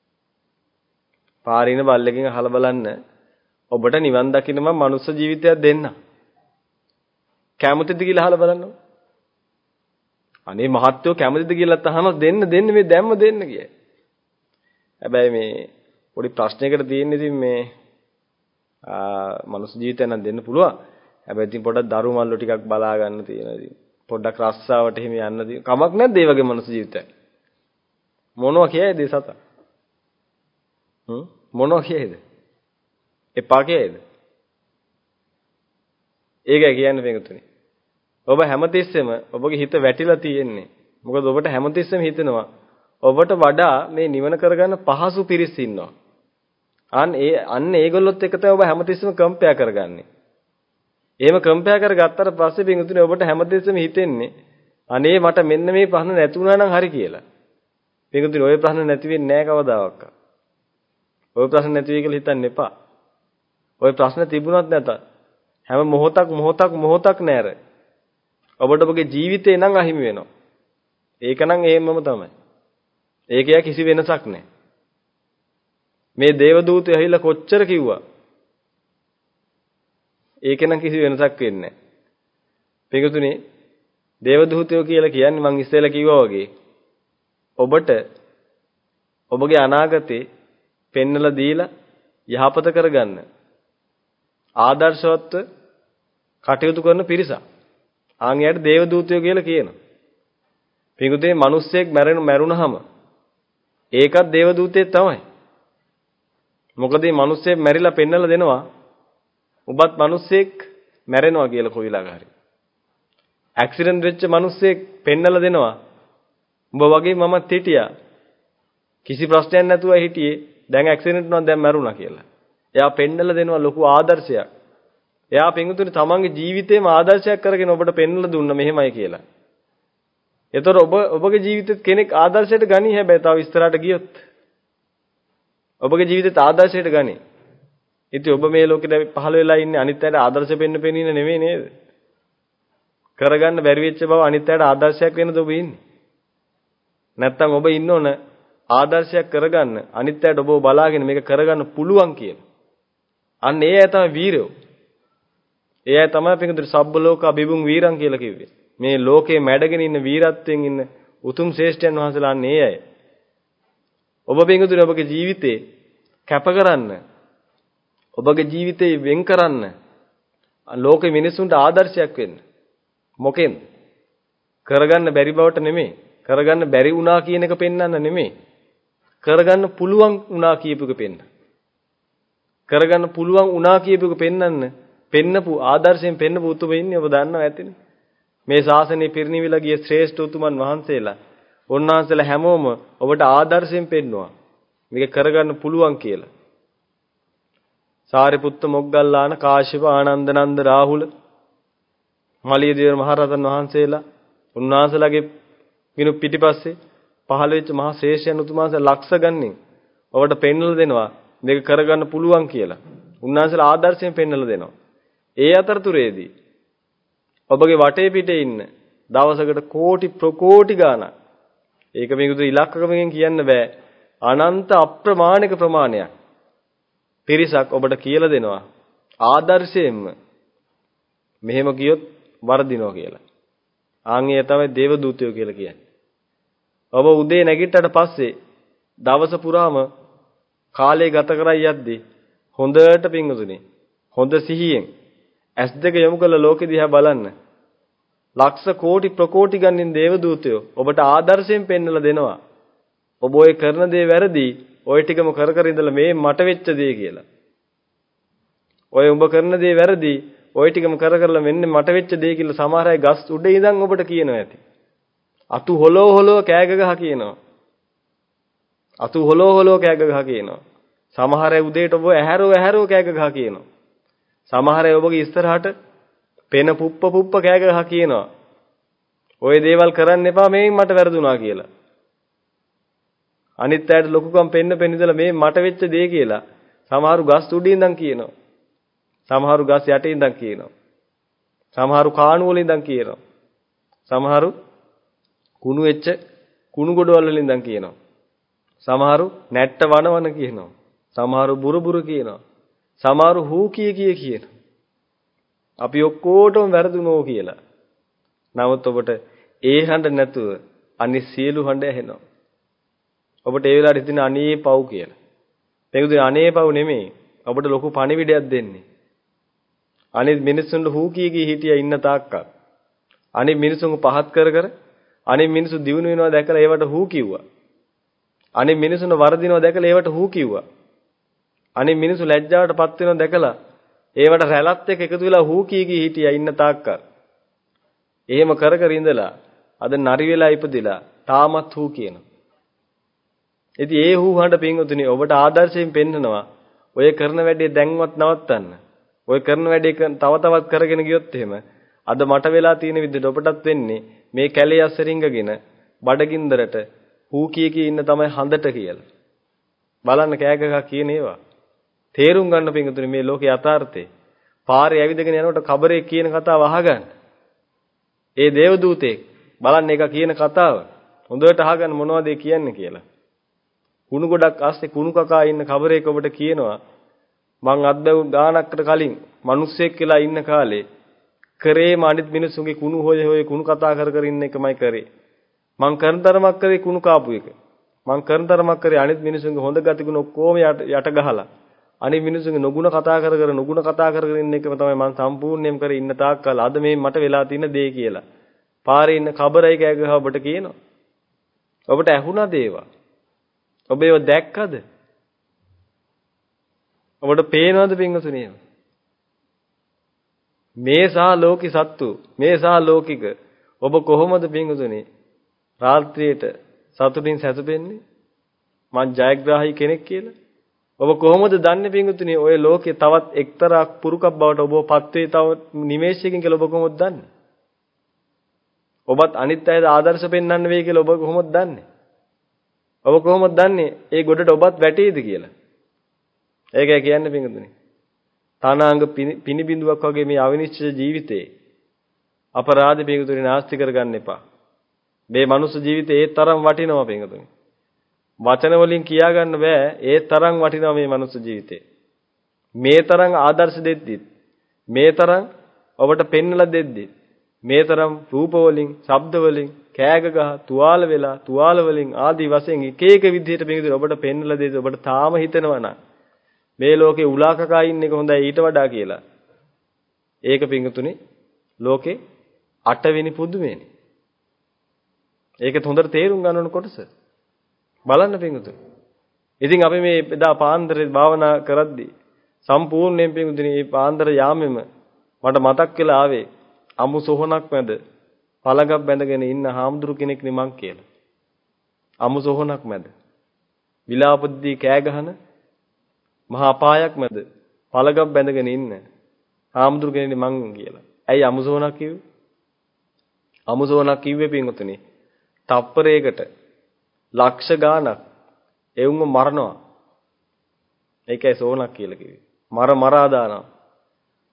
පාරින බල්ලෙක්ගෙන් අහලා බලන්න ඔබට නිවන් දකින්න මම මනුස්ස ජීවිතයක් දෙන්න. කැමතිද කියලා අහලා බලන්න. අනේ මහත්තයෝ කැමතිද කියලා අහම දෙන්න මේ දැම්ම දෙන්න කියයි. හැබැයි මේ පොඩි ප්‍රශ්නයකට තියෙන ඉතින් මේ මනුස්ස ජීවිතය නම් දෙන්න පුළුවන්. හැබැයි ඉතින් පොඩක් දරු මල්ලු ටිකක් බලා ගන්න තියෙනවා ඉතින්. පොඩ්ඩක් රස්සාවට එහෙම යන්න තියෙන. කමක් නැද්ද ඒ වගේ මනුස්ස ජීවිතයක්? මොනවා කියයිද ඒ සතා? මොනවා කියයිද? එපා කියයිද? ඒකයි කියන්නේ පිටුතුනේ. ඔබ හැමතිස්සෙම ඔබගේ හිත වැටිලා තියෙන්නේ. මොකද ඔබට හැමතිස්සෙම හිතෙනවා ඔබට වඩා මේ නිවන කරගන්න පහසු පිරිස් ඉන්නවා. අන්න ඒගොල්ලොත් එක්ක තමයි ඔබ හැමතිස්සෙම කම්පෙයා කරගන්නේ. එහෙම කම්පෙයා කරගත්තට පස්සේ පිටුතුනේ ඔබට හැමතිස්සෙම හිතෙන්නේ අනේ මට මෙන්න මේ ප්‍රශ්න නැතුණා නම් හරි කියලා. පිටුතුනේ ওই ප්‍රශ්න නැති වෙන්නේ නැහැ කවදාවත්. ওই ප්‍රශ්න නැති වෙයි කියලා හිතන්න එපා. ওই ප්‍රශ්න තිබුණත් නැත. හැම මොහොතක් නෑර. ඔබට ඔබගේ ජීවිතේ නම් අහිමි වෙනවා. ඒක නම් එහෙමම තමයි. ඒකේ කිසි වෙනසක් නැහැ. මේ දේවදූතය ඇහිලා කොච්චර කිව්වා. ඒකේ නම් කිසි වෙනසක් වෙන්නේ නැහැ. පිටුතුනේ දේවදූතයෝ කියලා කියන්නේ මං ඉස්සෙල්ලා කිව්වා වගේ ඔබට ඔබගේ අනාගතේ පෙන්නලා දීලා යහපත කරගන්න ආදර්ශවත්ව කටයුතු කරන පිරිසක්. ආන් යට දේවදූතයෝ කියලා කියනවා. පිටුතේ මිනිස්සෙක් මැරුණාම ඒකත් දේවදූතයෙක් තමයි. මොකද මේ මිනිස්සෙක් මැරිලා පෙන්නලා දෙනවා ඔබත් මිනිස්සෙක් මැරෙනවා කියලා කොයිලාක හරි. ඇක්සිඩන්ට් වෙච්ච මිනිස්සෙක් පෙන්නලා දෙනවා උඹ වගේ මමත් හිටියා. කිසි ප්‍රශ්නයක් නැතුව හිටියේ. දැන් ඇක්සිඩන්ට් වුණා දැන් මැරුණා කියලා. එයා පෙන්නලා දෙනවා ලොකු ආදර්ශයක්. එයා පින්තුනේ තමන්ගේ ජීවිතේම ආදර්ශයක් කරගෙන ඔබට පෙන්නලා දුන්න මෙහෙමයි කියලා. ඒතර ඔබගේ ජීවිතෙත් කෙනෙක් ආදර්ශයට ගනි හැබැයි තව ඉස්සරහට ගියොත් ඔබගේ ජීවිතෙත් ආදර්ශයට ගනි. ඉතින් ඔබ මේ ලෝකෙට පහළ වෙලා ඉන්නේ අනිත් අයට ආදර්ශ පෙන්න නෙමෙයි නේද? කරගන්න බැරි වෙච්ච බව අනිත් අයට ආදර්ශයක් වෙන්නද ඔබ ඉන්නේ? නැත්තම් ඔබ ඉන්න ඕන ආදර්ශයක් කරගන්න අනිත් අයට ඔබව බලාගෙන මේක කරගන්න පුළුවන් කියලා. අන්න ඒ අය තමයි වීරයෝ. ඒ අය තමයි පිටුදුර සබ්බ ලෝක අභිභුම් වීරන් කියලා කිව්වේ. මේ ලෝකේ මැඩගෙන ඉන්න වීරත්වයෙන් ඉන්න උතුම් ශ්‍රේෂ්ඨයන් වහන්සේලා අන්න ඒ අය. ඔබ පිටුදුර ඔබගේ ජීවිතේ කැප කරන්න ඔබගේ ජීවිතේ වෙන් කරන්න ලෝකෙ මිනිසුන්ට ආදර්ශයක් වෙන්න. මොකෙන්ද? කරගන්න බැරි බවට නෙමෙයි. කරගන්න බැරි වුණා කියන එක පෙන්වන්න නෙමෙයි. කරගන්න පුළුවන් වුණා කියපු එක පෙන්න. කරගන්න පුළුවන් වුණා කියපු එක පෙන්නපු ආදර්ශයෙන් පෙන්නපු උතුම ඉන්නේ ඔබ දන්නවා ඇතිනේ. මේ ශාසනය පිරිනිවිලා ගිය ශ්‍රේෂ්ඨ උතුමන් වහන්සේලා උන්වහන්සේලා හැමෝම ඔබට ආදර්ශයෙන් පෙන්නවා. මේක කරගන්න පුළුවන් කියලා. සාරිපුත්ත මොග්ගල්ලාන කාශ්‍යප ආනන්දනන්ද රාහුල මලියදේව මහරහතන් වහන්සේලා උන්වහන්සේලාගේ විනු පිටිපස්සේ පහළ වෙච්ච මහා ශ්‍රේෂ්ඨයන් උතුමාන්සේ ලක්ෂ ගණනින් ඔබට පෙන්වලා දෙනවා මේක කරගන්න පුළුවන් කියලා. උන්වහන්සේලා ආදර්ශයෙන් පෙන්වලා දෙනවා. ඒ අතරතුරේදී ඔබගේ වටේ පිටේ ඉන්න දවසකට කෝටි ප්‍රකෝටි ගාණක් ඒක මේකද ඉලක්කකමකින් කියන්න බෑ. අනන්ත අප්‍රමාණික ප්‍රමාණයක්. පිරිසක් ඔබට කියලා දෙනවා ආදර්ශයෙන්ම මෙහෙම කියොත් වර්ධිනවා කියලා. ආන්ගේ තමයි දේව දූතයෝ කියලා කියන්නේ. ඔබ උදේ නැගිට්ටට පස්සේ දවස පුරාම කාලය ගත කරයි යද්දී හොඳට පිංගුතුනි හොඳ සිහියෙන් S2 යොමු කළ ලෝකෙ දිහා බලන්න. ලක්ෂ කෝටි ප්‍රකෝටි ගණන් දේව දූතයෝ ඔබට ආදර්ශයෙන් පෙන්වලා දෙනවා. ඔබ ඔය කරන දේ වැරදි. ඔය ටිකම කර කර ඉඳලා මේ මට වෙච්ච දේ කියලා. ඔය උඹ කරන දේ වැරදි. ඔය ටිකම කර කරලා මෙන්න මට වෙච්ච දේ කියලා සමහර අය ගස් උඩ ඉඳන් ඔබට කියනවා ඇති. අතු හොලෝ හොලෝ කෑග ගහ කියනවා. අතු හොලෝ හොලෝ කෑග ගහ කියනවා. සමහර අය උදේට ඔබ ඇහැරෝ කෑග ගහ කියනවා. සමහර අය ඔබගේ ඉස්සරහට පෙන පුප්ප කෑග ගහ කියනවා. ඔය දේවල් කරන්න එපා මේ මට වැරදුනා කියලා. අනිත් අයට ලොකුකම් පෙන්න ඉඳලා මේ මට වෙච්ච දේ කියලා සමහරු ගස් උඩින් ඉඳන් කියනවා. සමහරු ගස් යටින් ඉඳන් කියනවා. සමහරු කාණු වල ඉඳන් කියනවා. සමහරු කුණු වෙච්ච කුණු ගොඩවල් වල ඉඳන් කියනවා. සමහරු නැට්ට වනවන කියනවා. සමහරු බුරු කියනවා. සමහරු හූ කියනවා. අපි ඔක්කොටම වැරදුනෝ කියලා. නමුත් ඔබට ඒ හඬ නැතුව අනිත් සියලු හඬ ඇහෙනවා. ඔබට ඒ වෙලාවට හිතෙන අනේ පව් කියලා. මේකද අනේ පව් නෙමෙයි. ඔබට ලොකු පණිවිඩයක් දෙන්නේ. අනිත් මිනිස්සුන්ට හූ කී හිටියා ඉන්න තාක්කල්. අනිත් මිනිස්සුන්ව පහත් කර අනිත් මිනිස්සු දිනු වෙනවා දැකලා ඒවට හූ කිව්වා. අනිත් මිනිස්සුන්ව වරදිනවා දැකලා ඒවට හූ කිව්වා. අනිත් මිනිස්සු ලැජ්ජාවටපත් වෙනවා දැකලා ඒවට රැළත් එක්ක එකතු වෙලා හූ කී හිටියා ඉන්න තාක්කල්. එහෙම කර ඉඳලා අද නරි වෙලා ඉපදිලා තාමත් හූ කියනවා. ඉතින් ඒ හූ හඬ පින්වතුනි ඔබට ආදර්ශයෙන් පෙන්නනවා ඔය කරන වැඩේ දැන්වත් නවත්තන්න. ඔය කරන වැඩේ තව තවත් කරගෙන ගියොත් එහෙම අද මට වෙලා තියෙන විදිහට ඔබටත් වෙන්නේ මේ කැලේ අස්සරින්ගගෙන බඩගින්දරට හූ කී ඉන්න තමයි හඳට කියලා. බලන්න කෑගගහ කියන ඒවා. තේරුම් ගන්න පින්වතුනි මේ ලෝකේ යථාර්ථය. පාරේ ඇවිදගෙන යනකොට කබරේ කියන කතාව අහගන්න. ඒ දේව දූතෙක් බලන්න එක කියන කතාව. හොඳට අහගන්න මොනවද ඒ කියන්නේ කියලා. කුණු ගොඩක් ආස්සේ කුණු කකා ඉන්න කබරේක ඔබට කියනවා මං අද්දව ගානක්කට කලින් මිනිස්සෙක් කියලා ඉන්න කාලේ කරේම අනිත් මිනිස්සුන්ගේ කුණු හොය කුණු කතා කර ඉන්න එකමයි කරේ. මං කරන තරමක් කරේ කුණු කාපු එක. මං කරන තරමක් කරේ අනිත් මිනිස්සුන්ගේ හොඳ ගතිගුණ ඔක්කොම යට ගහලා අනිත් මිනිස්සුන්ගේ නොගුණ කතා කර ඉන්න එකම තමයි මං සම්පූර්ණයෙන්ම කරේ ඉන්න තාක්කල් අද මේ මට වෙලා තියෙන දේ කියලා. පාරේ ඉන්න කබරයි කෑගහ ඔබට කියනවා. ඔබට ඇහුණාද ඒවා? ඔබ ඒව දැක්කද? ඔබට පේනවද පින්වතුනි? මේ සහ ලෝකී සත්තු මේ සහ ලෝකික ඔබ කොහොමද පින්වතුනි රාත්‍රියේට සතුටින් සැතපෙන්නේ? මං ජයග්‍රාහී කෙනෙක් කියලා. ඔබ කොහොමද දන්නේ පින්වතුනි ඔය ලෝකේ තවත් එක්තරා පුරුකක් බවට ඔබව පත් වේ තව නිමේෂයකින් කියලා ඔබ කොහොමද දන්නේ? ඔබත් අනිත් අයට ආදර්ශ පෙන්වන්න වෙයි කියලා ඔබ කොහොමද දන්නේ? ඔබ කොහොමද දන්නේ ඒ ගොඩට ඔබත් වැටෙයිද කියලා? ඒකයි කියන්නේ පින්වතුනි. තනාංග පිනිබිඳුවක් වගේ මේ අවිනිශ්චිත ජීවිතේ අපරාධ පින්වතුනි නාස්ති කරගන්න එපා. මේ මනුස්ස ජීවිතේ ඒ තරම් වටිනවා පින්වතුනි. වචන වලින් කියා ගන්න බෑ ඒ තරම් වටිනවා මේ මනුස්ස ජීවිතේ. මේ තරම් ආදර්ශ දෙද්දිත් මේ තරම් ඔබට පෙන්වලා දෙද්දිත් මේ තරම් රූප වලින් ශබ්ද වලින් කෑග ගහ තුවාල වෙලා තුවාල වලින් ආදී වශයෙන් එක විදිහට පින්වතුනි ඔබට පෙන්වලා දෙද්දි ඔබට තාම හිතෙනවා නම් මේ ලෝකේ උලාකකා ඉන්න එක හොඳයි ඊට වඩා කියලා. ඒක පින්වතුනි ලෝකේ 8 වෙනි පුදුමේනේ. ඒකත් හොඳට තේරුම් ගන්න ඕන කොටස. බලන්න පින්වතුනි. ඉතින් අපි මේ එදා පාන්දරේ භාවනා කරද්දී සම්පූර්ණයෙන් පින්වතුනි මේ පාන්දර යාමෙම මට මතක් වෙලා ආවේ අමු සොහනක් මැද පළඟක් බැඳගෙන ඉන්න හාමුදුරු කෙනෙක් නේ මං කියලා. අමු සොහනක් මැද විලාපද්දී කෑ ගහන මහා අපායක් මැද පළඟක් බැඳගෙන ඉන්න හාමුදුරු කෙනෙක් නේ මං කියලා. ඇයි අමු සොහනක් කිව්වේ? අමු සොහනක් කිව්වේ පින්වතුනි තප්පරයකට ලක්ෂ ගාණක් එවුන්ව මරනවා. ඒකයි සොහනක් කියලා කිව්වේ. මරා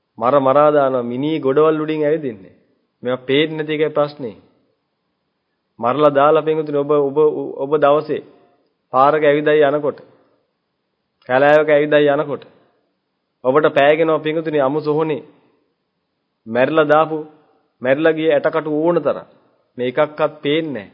දානවා මිනී ගොඩවල් උඩින් ඇවිදින්නේ. මේවා පේන්නේ නැති එකයි ප්‍රශ්නේ. මරලා දාලා පින්වතුනි ඔබ දවසේ පාරක ඇවිදයි යනකොට කැලෑවක ඇවිදයි යනකොට ඔබට පෑගෙනවා පින්වතුනි අමු සොහොනේ මැරිලා ගිය ඇටකටු ඕන තරම් මේ එකක්වත් පේන්නේ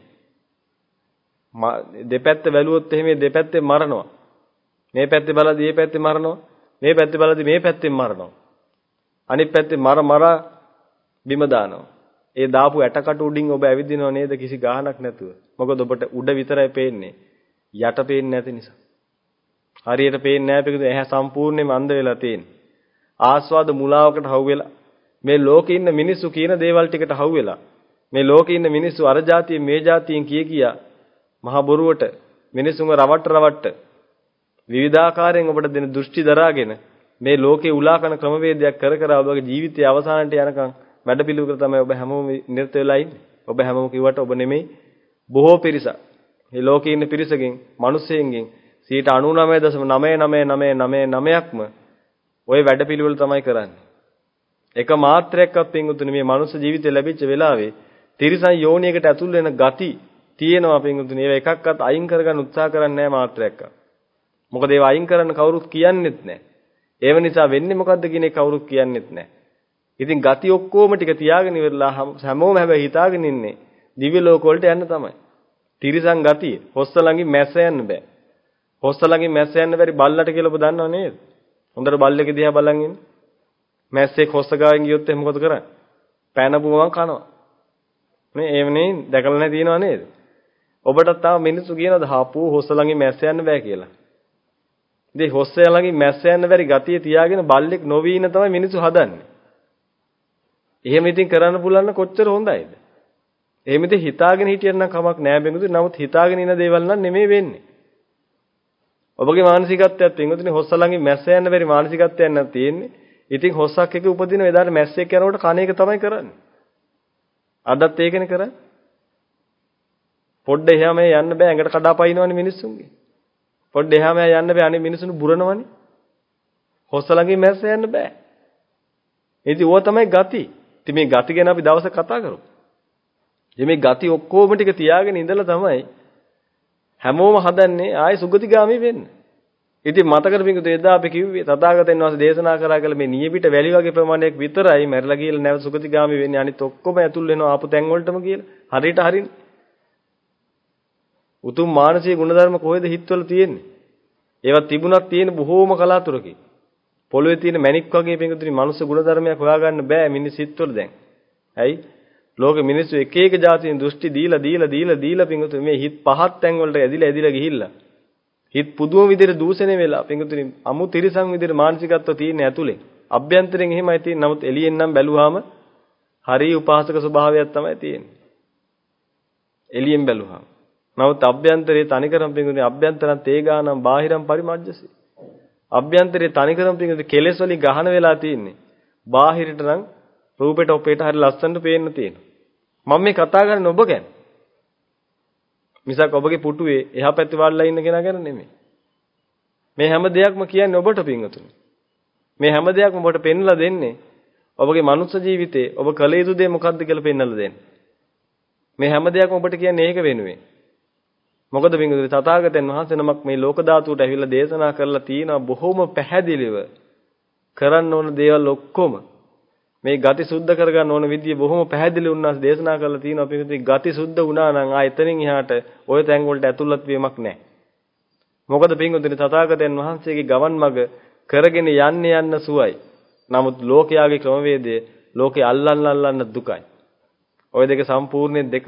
නැහැ. දෙපැත්ත බැලුවොත් එහෙම දෙපැත්තේ මරනවා. මේ පැත්තේ බලද්දී මේ පැත්තේ මරනවා. මේ පැත්තේ බලද්දී මේ පැත්තෙන් මරනවා. අනිත් පැත්තේ මර බිම දානවා. ඒ දාපු ඇටකටු උඩින් ඔබ ඇවිදිනව නේද කිසි ගාණක් නැතුව. මොකද ඔබට උඩ විතරයි පේන්නේ. යට පේන්නේ නැති නිසා. හරියට පේන්නේ නැහැ පිටු ඇහැ සම්පූර්ණයෙන්ම අන්ධ වෙලා තියෙන්නේ. ආස්වාද මුලාවකට හවු වෙලා මේ ලෝකේ ඉන්න මිනිස්සු කියන දේවල් ටිකට හවු වෙලා මේ ලෝකේ ඉන්න මිනිස්සු අර જાතියෙන් මේ જાතියෙන් කියා මහ බොරුවට මිනිසුන්ව රවට්ට විවිධාකාරයෙන් ඔබට දෙන දෘෂ්ටි දරාගෙන මේ ලෝකේ උලාකන ක්‍රමවේදයක් කර ඔබගේ ජීවිතයේ අවසානට යනකම් වැඩපිළිවෙල තමයි ඔබ හැමෝම නිරත වෙලා ඉන්නේ. ඔබ හැමෝම කිව්වට ඔබ නෙමෙයි බොහෝ පිරිසක්. මේ ලෝකේ ඉන්න පිරිසකින් මිනිස්සෙන්ගෙන් 99.99999%ක්ම ওই වැඩපිළිවෙල තමයි කරන්නේ. එක මාත්‍රයක්වත් පින්වතුනි මේ මනුස්ස ජීවිතේ ලැබිච්ච වෙලාවේ තිරිසන් යෝනියකට ඇතුල් වෙන ගති තියෙනවා පින්වතුනි. ඒව එකක්වත් අයින් කරගන්න උත්සාහ කරන්නේ නැහැ මාත්‍රයක්වත්. මොකද ඒව අයින් කරන්න කවුරුත් කියන්නෙත් නැහැ. ඒව නිසා වෙන්නේ මොකද්ද කියන එක කවුරුත් කියන්නෙත් නැහැ. ඉතින් ගති ඔක්කොම ටික තියාගෙන ඉවරලා හැමෝම හැබැයි හිතාගෙන ඉන්නේ දිව්‍ය ලෝක වලට යන්න තමයි. තිරිසන් ගතිය හොස්ස ළඟින් මැස්ස යන්න බෑ. හොස්ස ළඟින් මැස්ස යන්න බැරි බල්ලට කියලා ඔබ දන්නව නේද? හොඳට බල්ලෙක් දිහා බලන් ඉන්න. මැස්සෙක් හොස්ස ගාවෙන් ගියොත් එහෙම මොකද කරන්නේ? පැනපුවම කනවා. මේ එවනේ දැකලා නැති තියනව නේද? ඔබටත් තාම මිනිස්සු කියනවාද හාපෝ හොස්ස ළඟින් මැස්ස යන්න බෑ කියලා. ඉතින් හොස්ස ළඟින් මැස්ස යන්න බැරි ගතිය තියාගෙන බල්ලෙක් නොවී ඉන්න තමයි මිනිස්සු හදන්නේ. එහෙම ඉතින් කරන්න පුළුවන් නම් කොච්චර හොඳයිද? එහෙම ඉතින් හිතාගෙන හිටියනම් කමක් නෑ බෙඟුදු. නමුත් හිතාගෙන ඉන්න දේවල් නම් නෙමෙයි වෙන්නේ. ඔබගේ මානසිකත්වයත් පින්වතුනි හොස්ස ළඟින් මැස්ස යන්න බැරි මානසිකත්වයක් නම් තියෙන්නේ. ඉතින් හොස්සක් එක උපදින එදාට මැස්සෙක් යනකොට කණ එක තමයි කරන්නේ. අදත් ඒකනේ කරන්නේ. පොඩ්ඩ එහාම යන්න බෑ ඇඟට කඩාපයින්නවනේ මිනිස්සුන්ගේ. පොඩ්ඩ එහාම යන්න බෑ අනේ මිනිස්සුන් බුරනවනේ. හොස්ස ළඟින් මැස්ස යන්න බෑ. ඉතින් ඕවා තමයි ගති. ඉතින් මේ ගති ගැන අපි දවසක් කතා කරමු. ඉතින් මේ ගති ඔක්කොම ටික තියාගෙන ඉඳලා තමයි හැමෝම හදන්නේ ආයේ සුගතිගාමී වෙන්න. ඉතින් මතකද පිටු එදා අපි කිව්වේ තථාගතයන් වහන්සේ දේශනා කරා කියලා මේ නියපිට වැලි වගේ ප්‍රමාණයක් විතරයි මැරලා ගිහලා නැවත සුගතිගාමී වෙන්නේ. අනිත් ඔක්කොම ඇතුල් වෙනවා ආපු තැන් වලටම කියලා. හරියට හරිනේ. උතුම් මානසික ගුණධර්ම කොහෙද හිතවල තියෙන්නේ? ඒවා තිබුණක් තියෙන බොහෝම කලාතුරකින්. පොළොවේ තියෙන මැණික් වගේ පිටුතුනි මනුස්ස ගුණධර්මයක් හොයාගන්න බෑ මිනිස් හිතවල දැන්. ඇයි? ලෝකෙ මිනිස්සු එක එක જાතියෙන් දෘෂ්ටි දීලා පිටුතුනි මේ හිත පහත් තැන් වලට ඇදිලා ගිහිල්ලා හිත පුදුම විදිහට දූෂණය වෙලා පිටුතුනි අමු තිරිසන් විදිහට මානසිකත්ව තියෙන ඇතුලේ. අභ්‍යන්තරයෙන් එහෙමයි තියෙන්නේ. නමුත් එළියෙන් නම් බැලුවාම හරි උපාසක ස්වභාවයක් තමයි තියෙන්නේ. එළියෙන් බැලුවාම. නමුත් අභ්‍යන්තරයේ තනිකරම් පිටුතුනි අභ්‍යන්තරං තේගානම් බාහිරම් පරිමජ්ජසි. අභ්‍යන්තරයේ තනිකරම් පිටුතුනි කෙලෙස් වලින් ගහන වෙලා තියෙන්නේ. බාහිරට නම් රූපෙට ඔපේට හරි ලස්සනට පේන්න තියෙනවා. මම මේ කතා කරන්නේ ඔබ ගැන. මිසක් ඔබගේ පුටුවේ එහා පැත්තේ වාඩිලා ඉන්න කෙනා ගැන නෙමෙයි. මේ හැම දෙයක්ම කියන්නේ ඔබට පින්වතුනි. මේ හැම දෙයක්ම ඔබට පෙන්වලා දෙන්නේ ඔබගේ මනුස්ස ජීවිතේ ඔබ කළ යුතු දේ මොකක්ද කියලා පෙන්වලා දෙන්නේ. මේ හැම දෙයක්ම ඔබට කියන්නේ ඒක වෙනුවෙන්. මොකද පින්වතුනි තථාගතයන් වහන්සේ නමක් මේ ලෝක ධාතුවට ඇවිල්ලා දේශනා කරලා තියෙනවා බොහොම පැහැදිලිව කරන්න ඕන දේවල් ඔක්කොම මේ ගති සුද්ධ කරගන්න ඕන විදිය බොහොම පැහැදිලි උන්වහන්සේ දේශනා කරලා තියෙනවා. පිටුතුනි ගති සුද්ධ වුණා නම් එතනින් එහාට ওই තැන් වලට ඇතුළත් වීමක් නැහැ. මොකද පිටුතුනි තථාගතයන් වහන්සේගේ ගමන් මඟ කරගෙන යන්න සුවයි. නමුත් ලෝකයාගේ ක්‍රමවේදය ලෝකේ අල්ලන්න දුකයි. ওই දෙක සම්පූර්ණයෙන් දෙකක්.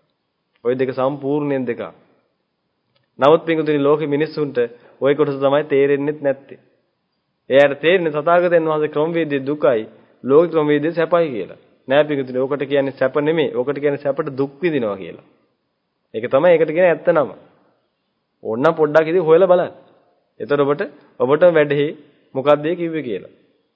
නමුත් පිටුතුනි ලෝකේ මිනිස්සුන්ට ওই කොටස තමයි තේරෙන්නේ නැත්තේ. එයාට තේරෙන්නේ තථාගතයන් වහන්සේ ක්‍රමවේදයේ දුකයි ලෝක ක්‍රමවේදයේ සැපයි කියලා. නෑ පිටුතුනි ඕකට කියන්නේ සැප නෙමෙයි. ඕකට කියන්නේ සැපට දුක් විඳිනවා කියලා. ඒක තමයි ඒකට කියන්නේ ඇත්ත නම. ඕන්න පොඩ්ඩක් ඉතින් හොයලා බලන්න. එතකොට ඔබටම වැඩේ මොකක්ද ඒ කිව්වේ කියලා.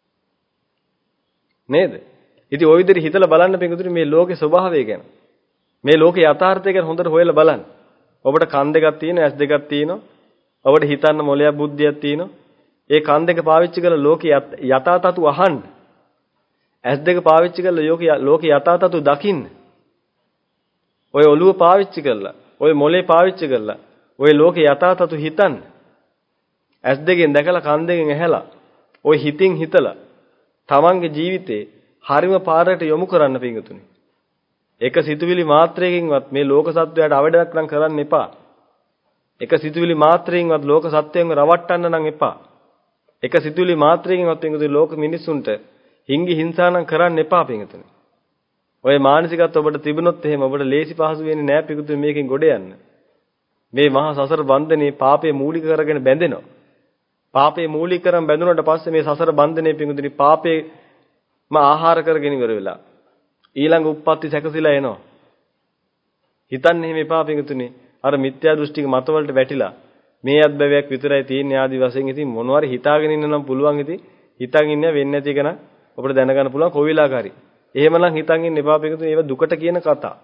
නේද? ඉතින් ওই විදිහට හිතලා බලන්න පිටුතුනි මේ ලෝකේ ස්වභාවය ගැන. මේ ලෝකේ යථාර්ථය ගැන හොඳට හොයලා බලන්න. ඔබට කන් දෙකක් තියෙනවා, ඇස් දෙකක් තියෙනවා. ඔබට හිතන්න මොලයක් බුද්ධියක් තියෙනවා. ඒ කන් දෙක පාවිච්චි කරලා ලෝකේ යථා තතු අහන්න. ඇස් දෙක පාවිච්චි කරලා ලෝකේ යථා තතු දකින්න. ඔය ඔළුව පාවිච්චි කරලා, ඔය මොලේ පාවිච්චි කරලා, ඔය ලෝකේ යථා තතු හිතන්න. ඇස් දෙකෙන් දැකලා කන් දෙකෙන් ඇහැලා, ඔය හිතින් හිතලා තමන්ගේ ජීවිතේ හරිම පාරට යොමු කරන්න පිංගුතුනි. එක සිතුවිලි මාත්‍රයකින්වත් මේ ලෝක සත්වයාට අවඩයක් නම් කරන්න එපා. එක සිතුවිලි මාත්‍රයකින්වත් ලෝක සත්වයන්ව රවට්ටන්න නම් එපා. එක සිතුවිලි මාත්‍රයකින්වත් පිංගුතුනි ලෝක මිනිසුන්ට හිංගි හිංසා නම් කරන්න එපා පිංගුතුනි. ඔය මානසිකත්ව ඔබට තිබුණොත් එහෙම ඔබට ලේසි පහසු වෙන්නේ නැහැ පිංගුතුනි මේකෙන් ගොඩ යන්න. මේ මහා සසර බන්ධනේ පාපේ මූලික කරගෙන බැඳෙනවා. පාපේ මූලික කරන් බැඳුනට පස්සේ මේ සසර බන්ධනේ පිංගුතුනි පාපේම ආහාර කරගෙන ඉවර වෙලා ඊළඟ උප්පත්ති සැකසීලා එනවා. හිතන්නේ එහෙම එපා පිංගුතුනි. අර මිත්‍යා දෘෂ්ටික මතවලට වැටිලා මේ අත්බැවයක් විතරයි තියෙන්නේ ආදි වශයෙන් ඉතින් මොනවාරි හිතාගෙන ඉන්න නම් පුළුවන් ඉතින් හිතන් ඉන්නේ වෙන්නේ නැති එක නම් අපිට දැනගන්න පුළුවන් කොවිලාක හරි. එහෙමනම් හිතන් ඉන්න එපා පිංගුතුනි. ඒව දුකට කියන කතා.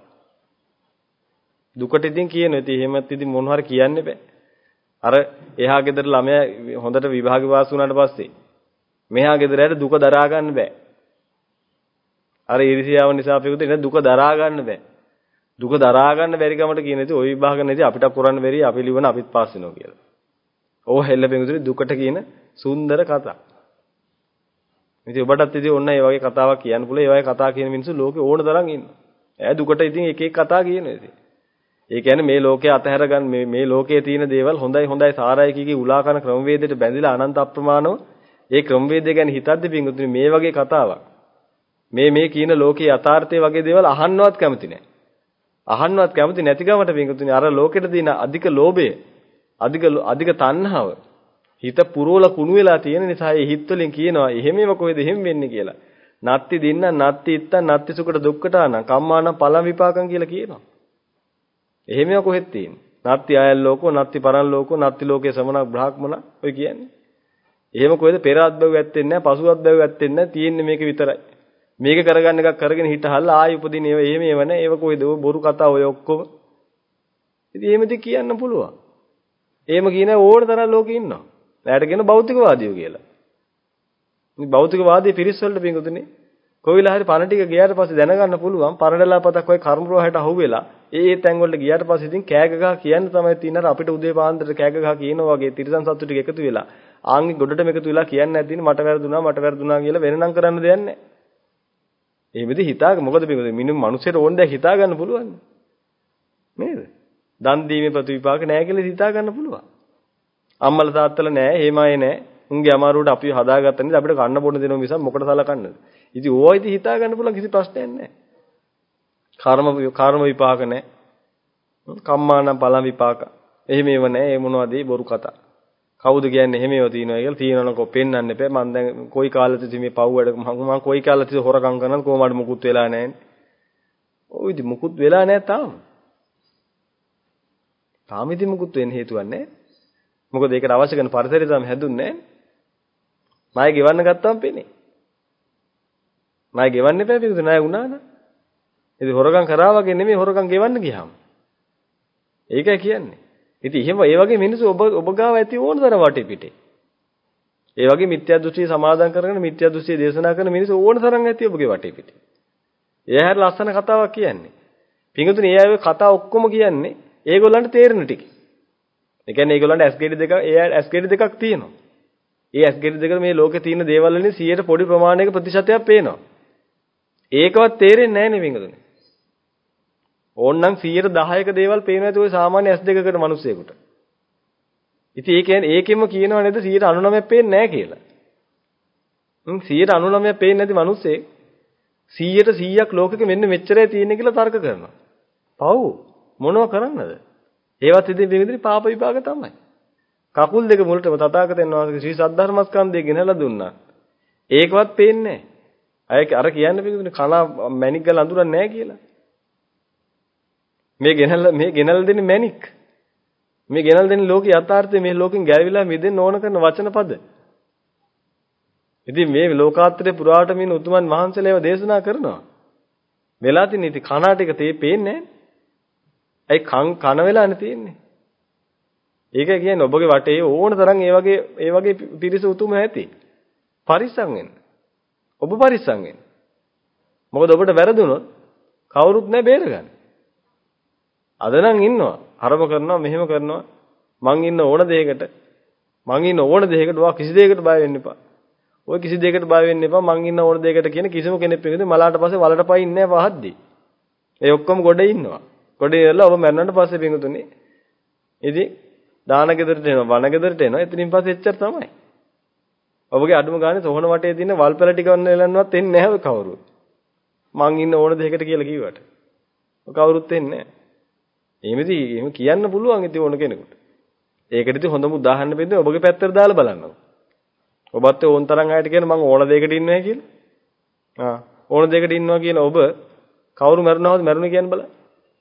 දුකට ඉතින් කියනවා. ඉතින් එහෙමත් ඉතින් මොනවාරි කියන්න බෑ. අර එහා ගෙදර ළමයා හොඳට විභාග පාස් වුණාට පස්සේ මෙහා ගෙදරට දුක දරා ගන්න බෑ. අර ඊර්ෂ්‍යාව නිසා පිටුද දුක දරා ගන්න බෑ. දුක දරා ගන්න බැරි කමට කියන ඉතින් ওই විභාග නැති අපිට කරන්න බැරි අපි ලිවන අපිත් පාස් වෙනවා කියලා. ඕව හෙල්ල පිටුද දුකට කියන සුන්දර කතා. ඉතින් ඔබටත් ඉතින් ඔන්න ඒ වගේ කතාවක් කියන්න පුළුවන්. ඒ වගේ කතා කියන මිනිස්සු ලෝකේ ඕන තරම් ඉන්නවා. ඈ දුකට ඉතින් එක එක කතා කියනවා ඉතින්. ඒ කියන්නේ මේ ලෝකේ අතහැර ගන්න මේ ලෝකයේ තියෙන දේවල් හොඳයි සාරයි කීකී උලා කරන ක්‍රමවේදයට බැඳිලා අනන්ත අප්‍රමාණව ඒ ක්‍රමවේදය ගැන හිතද්දී පින්වතුනි මේ වගේ කතාවක් මේ කියන ලෝකයේ යථාර්ථයේ වගේ දේවල් අහන්නවත් කැමති නැහැ. අහන්නවත් කැමති නැති ගමට පින්වතුනි අර ලෝකෙට තියෙන අධික ලෝභය අධික තණ්හාව හිත පුරවල කුණු වෙලා තියෙන නිසා ඒ හිත වලින් කියනවා එහෙමම කොහෙද එහෙම වෙන්නේ කියලා. නත්ති දින්න නත්ති ඉත්ත නත්ති සුකට දුක්කටාන කම්මාන පලම් විපාකම් කියලා කියනවා. එහෙමම කොහෙද තියෙන්නේ? නත්ති ආයල් ලෝකෝ නත්ති පරන් ලෝකෝ නත්ති ලෝකේ සමනක් බ්‍රාහ්මණ ඔය කියන්නේ. එහෙම කොහෙද පෙර අත්බව ඇත්තෙන්නේ නැහැ පසු අත්බව ඇත්තෙන්නේ නැහැ තියෙන්නේ මේක විතරයි. මේක කරගන්න එකක් කරගෙන හිටහල්ලා ආයි උපදින ඒවා එහෙම ඒව නැහැ. ඒව කොහෙද බොරු කතා ඔය ඔක්කොම. ඉතින් එහෙමද කියන්න පුළුවන්. එහෙම කියන ඕන තරම් ලෝකෙ ඉන්නවා. එයාට කියන භෞතිකවාදියෝ කියලා. මේ භෞතිකවාදී පිරිස් වලට පිංගුතුනේ කොවිලා හරි පණ ටික ගියාට පස්සේ දැනගන්න පුළුවන් පරණලා පතක් ඔය කර්ම රෝහයට අහුවෙලා ඒ තැන් වලට ගියාට පස්සේ ඉතින් කෑග ගහ කියන්න තමයි තියෙන අර අපිට උදේ පාන්දරට කෑග ගහ කියනවා වගේ තිරසන් සත්තු ටික එකතු වෙලා ආන්ගේ ගොඩටම එකතු වෙලා කියන්නේ නැද්දිනේ මට වැරදුනා කියලා වෙනනම් කරන්න දෙයක් නැහැ. එහෙමද හිතාග මොකද පිංගුතුනේ මිනිස්සුන්ට ඕන දෙයක් හිතා ගන්න පුළුවන් නේද? දන් දීමේ ප්‍රතිවිපාක නැහැ කියලා හිතා ගන්න පුළුවන්. අම්මලා තාත්තලා නැහැ, හේමායේ නැහැ. උන්ගේ අමාරුවට අපි හදාගත්ත නිසා අපිට කන්න බොන්න දෙනවා මිසක් මොකට සලකන්නද? ඉතින් ඕවා ඉතින් හිතා ගන්න පුළුවන් කිසි ප්‍රශ්නයක් නැහැ. කර්ම විපාක නැහැ. කම්මානම් පලම් විපාක. එහෙම ඒව නැහැ. ඒ මොනවද බොරු කතා. කවුද කියන්නේ එහෙම ඒවා තියෙනවා කියලා තියෙනවනකො පෙන්වන්න එපා. මම දැන් කොයි කාලෙද මේ පව් වැඩ මම කොයි කාලෙද හොරකම් කරනවද කොහොමද මුකුත් වෙලා නැහැ. ඔය ඉතින් මුකුත් වෙලා නැහැ තාම. තාම ඉතින් මුකුත් වෙන්න හේතුවක් නැහැ. මොකද ඒකට අවශ්‍ය කරන පරිසරය තමයි හැදුන්නේ නැහැ. ණය ගෙවන්න ගත්තාම පෙනේ. ණය ගෙවන්න එපා පිටු ණය වුණා න ะ. ඉතින් හොරකම් කරා වගේ නෙමෙයි හොරකම් ගෙවන්න ගියාම. ඒකයි කියන්නේ. ඉතින් එහෙම ඒ වගේ මිනිස්සු ඔබ ගාව ඇති ඕන තරම් වටේ පිටේ. ඒ වගේ මිත්‍යා දෘෂ්ටිය සමාදන් කරගෙන මිත්‍යා දෘෂ්ටිය දේශනා කරන මිනිස්සු ඕන තරම් ඇති ඔබගේ වටේ පිටේ. ඒ හැර ලස්සන කතාවක් කියන්නේ. පිටුතුනේ ඒ අය කතා ඔක්කොම කියන්නේ ඒගොල්ලන්ට තේරෙන ටික. ඒ කියන්නේ ඒගොල්ලන්ට ඇස්ගෙඩි දෙකක් තියෙනවා. ඒ ඇස්ගෙඩි දෙක මේ ලෝකේ තියෙන දේවල් වලින් 100ට පොඩි ප්‍රමාණයක ප්‍රතිශතයක් පේනවා. ඒකවත් තේරෙන්නේ නැහැ නේ පිටුතුනේ. ඕන්නම් 110ක දේවල් පේනවා ඇති ඔය සාමාන්‍ය S2කට මිනිස්සෙකුට. ඉතින් ඒ කියන්නේ ඒකෙම කියනව නේද 99ක් පේන්නේ නැහැ කියලා. 99ක් පේන්නේ නැති මිනිස්සෙක් 100ක් ලෝකෙක මෙන්න මෙච්චරයි තියෙන්නේ කියලා තර්ක කරනවා. පව් මොනව කරන්නද? ඒවත් ඉතින් පිළිදෙන පාප විපාක තමයි. කකුල් දෙක මුලටම තථාගතයන් වහන්සේ ශ්‍රී සද්ධර්මස්කන්ධය ගෙනලා දුන්නා. ඒකවත් පේන්නේ නැහැ. අර කියන්නේ පිළිදෙන කන මැණික් ගල අඳුරන්නේ නැහැ කියලා. මේ ගෙනල්ලා දෙන්නේ මැණික්. මේ ගෙනල්ලා දෙන්නේ ලෝකේ යථාර්ථය මේ ලෝකෙන් ගැලවිලා මිදෙන්න ඕන කරන වචන පද. ඉතින් මේ ලෝකාත්‍රේ පුරාට මින් උතුමන් වහන්සේලා ඒවා දේශනා කරනවා. වෙලා තින් ඉතින් කනාටික තේ පේන්නේ නැහැ. ඇයි කන වෙලානේ තියෙන්නේ. ඒක කියන්නේ ඔබගේ වටේ ඕන තරම් ඒ වගේ පිරිස උතුම ඇති. පරිස්සම් වෙන්න. ඔබ පරිස්සම් වෙන්න. මොකද ඔබට වැරදුනොත් කවුරුත් නැහැ බේරගන්න. අද නම් ඉන්නවා. අරම කරනවා මෙහෙම කරනවා. මං ඉන්න ඕන දෙයකට ඔයා කිසි දෙයකට බය වෙන්න එපා. ඔය කිසි දෙයකට බය වෙන්න එපා. මං ඉන්න ඕන දෙයකට කියන කිසිම කෙනෙක් පිළිද මලාට පස්සේ වලට පයින්නේ නැහැ වහද්දි. ඒ ඔක්කොම ගොඩේ ඉන්නවා. ගොඩේ ඉරලා ඔබ මැරුණාට පස්සේ පිඟුතුනේ. ඉතින් දාන ගෙදරට එනවා, වන ගෙදරට එනවා. එතනින් පස්සේ එච්චර තමයි. ඔබගේ අඩුම ගානේ සොහන වටේ තියෙන වල්පැල ටික වන්න එලන්නවත් එන්නේ නැහැ කවුරුත්. මං ඉන්න ඕන දෙයකට කියලා කිව්වට. කවුරුත් එන්නේ නැහැ. එහෙම කියන්න පුළුවන් ඉතින් ඕන කෙනෙකුට. ඒකට ඉතින් හොඳම උදාහරණ වෙන්නේ ඔබගේ පැත්තට දාලා බලන්න. ඔබත් ඕන තරම් අයට කියන මං ඕන දෙයකට ඉන්නවා කියලා. ඕන දෙයකට ඉන්නවා කියන ඔබ කවුරු මරුණාවද මරුණේ කියන්න බලන්න.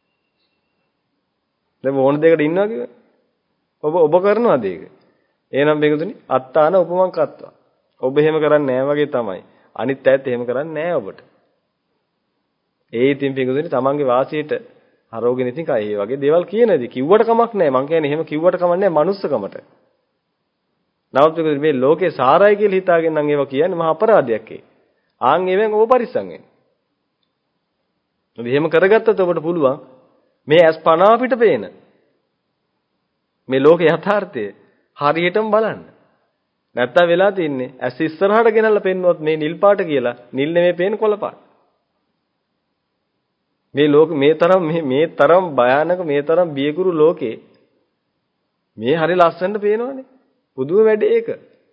දැන් ඕන දෙයකට ඉන්නවා කියන්නේ ඔබ කරනවාද ඒක? එහෙනම් මේකතුනි අත්තාන උපමං කත්වා. ඔබ එහෙම කරන්නේ නැහැ වගේ තමයි. අනිත් අයත් එහෙම කරන්නේ නැහැ ඔබට. ඒ ඉතින් මේකතුනි තමන්ගේ වාසියට හරවගෙන ඉතින් කයි මේ වගේ දේවල් කියනදී කිව්වට කමක් නැහැ. මං කියන්නේ එහෙම කිව්වට කමක් නැහැ මනුස්සකමට. නමුත් මේ ලෝකේ සාරයි කියලා හිතාගෙන නම් ඒවා කියන්නේ මහා අපරාධයක් ඒ. ආන් ඒවෙන් ඔබ පරිස්සම් වෙන්න. එහෙම කරගත්තත් ඔබට පුළුවන් මේ ඇස් පන අපිට පේන මේ ලෝකේ යථාර්ථය හරියටම බලන්න. නැත්තම් වෙලා තින්නේ ඇස් ඉස්සරහට ගෙනල්ලා පෙන්නුවත් මේ නිල් පාට කියලා නිල් නෙමෙයි පේන කොළ පාට. මේ ලෝක මේ තරම් භයානක මේ තරම් බියකුරු ලෝකේ මේ හරි ලස්සනට පේනවනේ. පුදුම වැඩේ ඒක.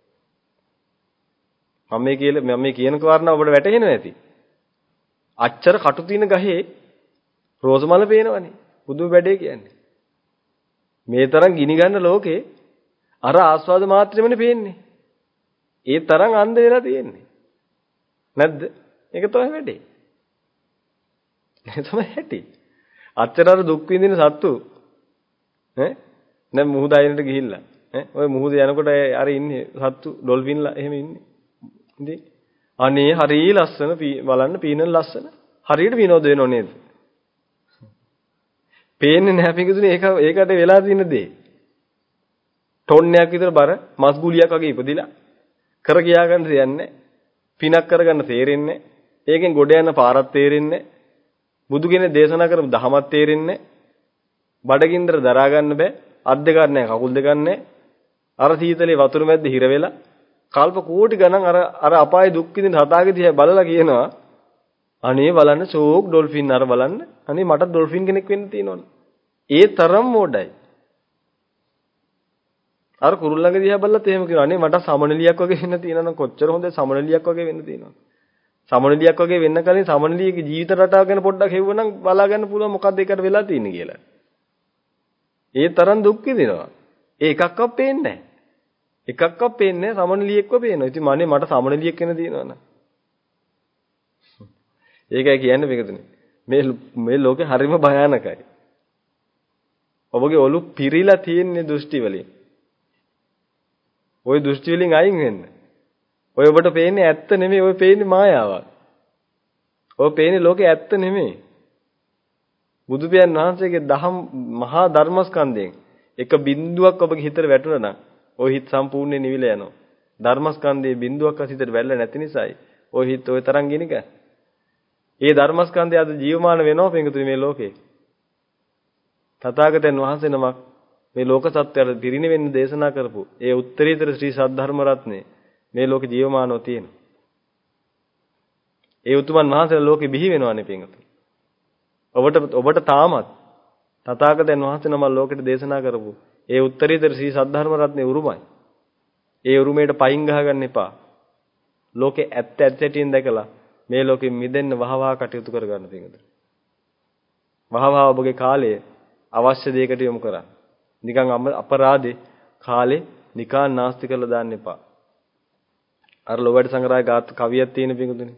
මම මේ කියන කාරණා ඔබට වැටහෙනවා ඇති. අච්චර කටු තියෙන ගහේ රෝස මල පේනවනේ. පුදුම වැඩේ කියන්නේ. මේ තරම් ගිනි ගන්න ලෝකේ අර ආස්වාද මාත්‍රෙමනේ පේන්නේ. ඒ තරම් අන්ධ වෙලා තියෙන්නේ. නැද්ද? ඒක තමයි වැඩේ. ඒක තමයි ඇති. අච්චර අර දුක් විඳින සත්තු දැන් මුහුද අයිනට ගිහිල්ලා ඔය මුහුද යනකොට අර ඉන්නේ සත්තු ඩොල්ෆින්ලා එහෙම ඉන්නේ. ඉතින් අනේ හරි ලස්සන බලන්න පීනන ලස්සන. හරියට විනෝද වෙනව නේද? පේන්නේ නැහැ පිටුනේ ඒකට වෙලා තියෙන දේ. ටොන්නයක් විතර බර මස් ගුලියක් වගේ ඉපදිලා කර කියා ගන්න දෙයක් පිනක් කරගන්න තේරෙන්නේ ඒකෙන් ගොඩ යන පාරක් තේරෙන්නේ බුදු කෙනෙක් දේශනා කරපු දහමක් තේරෙන්නේ බඩගින්දර දරා ගන්න බෑ අත් දෙකක් නැහැ කකුල් දෙකක් නැහැ අර සීතලේ වතුර මැද්ද හිර වෙලා කල්ප කෝටි ගණන් අර අපායේ දුක් විඳින හදාගේ දිහා බලලා කියනවා අනේ බලන්න ෂෝක් ඩොල්ෆින් අර බලන්න අනේ මට ඩොල්ෆින් කෙනෙක් වෙන්න තියෙනවනේ ඒ තරම් මොඩයි අර කුරුල්ලන්ගේ දිහා බලලත් එහෙම කියනවා අනේ මට සමනලියක් වගේ වෙන්න තියෙනවා නම් කොච්චර හොඳ සමනලියක් වගේ වෙන්න තියෙනවද සමනලියක් වගේ වෙන්න කලින් සමනලියගේ ජීවිත රටාව ගැන පොඩ්ඩක් හෙව්වනම් බලා ගන්න පුළුවන් මොකක්ද ඒකට වෙලා තියෙන්නේ කියලා ඒ තරම් දුක් විඳිනවා ඒ එකක්වත් පේන්නේ නැහැ එකක්වත් පේන්නේ නැහැ සමනලියෙක්ව පේනවා ඉතින් මන්නේ මට සමනලියක් වෙන්න තියෙනවනේ ඒකයි කියන්නේ මේකතුනේ මේ ලෝකේ හරිම භයානකයි ඔබගේ ඔලු පිරීලා තියෙන්නේ දෘෂ්ටි වලින් ওই දෘෂ්ටි වලින් අයින් වෙන්න ඔය ඔබට පේන්නේ ඇත්ත නෙමෙයි ඔය පේන්නේ මායාවක් ඔය පේන්නේ ලෝකේ ඇත්ත නෙමෙයි බුදු පියාණන් වහන්සේගේ දහම් මහා ධර්මස්කන්ධයෙන් එක බිඳුවක් ඔබගේ හිතට වැටුණා නම් ඔය හිත සම්පූර්ණයෙන් නිවිලා යනවා ධර්මස්කන්ධයේ බිඳුවක්වත් හිතට වැල්ලා නැති නිසායි ඔය හිත ඔය තරම් ගිනික ඒ ධර්මස්කන්ධය අද ජීවමාන වෙනවා පිටුතුනේ මේ ලෝකේ තථාගතයන් වහන්සේ නමක් මේ ලෝක සත්‍යයට පිරිණි වෙන්න දේශනා කරපු ඒ උත්තරීතර ශ්‍රී සද්ධර්ම රත්නේ මේ ලෝකේ ජීවමානව තියෙනවා. ඒ උතුමන් වහන්සේලා ලෝකෙ බිහි වෙනවානේ පින්වතුනි. ඔබට තාමත් තථාගතයන් වහන්සේ නම ලෝකෙට දේශනා කරපු ඒ උත්තරීතර ශ්‍රී සද්ධර්ම රත්නේ උරුමයි. ඒ උරුමයට පයින් ගහගන්න එපා. ලෝකේ ඇත්ත ඇත්තටින් දැකලා මේ ලෝකෙ මිදෙන්න වහවහ කටයුතු කරගන්න පින්වතුනි. වහවහ ඔබගේ කාලය අවශ්‍ය දෙයකට යොමු කරන්න. නිකන් අපරාධේ කාලේ නිකන් නාස්ති කරලා දාන්න එපා. අර ලෝවැඩ සංග්‍රහය ගාත කවියක් තියෙන පිඟුතුනේ.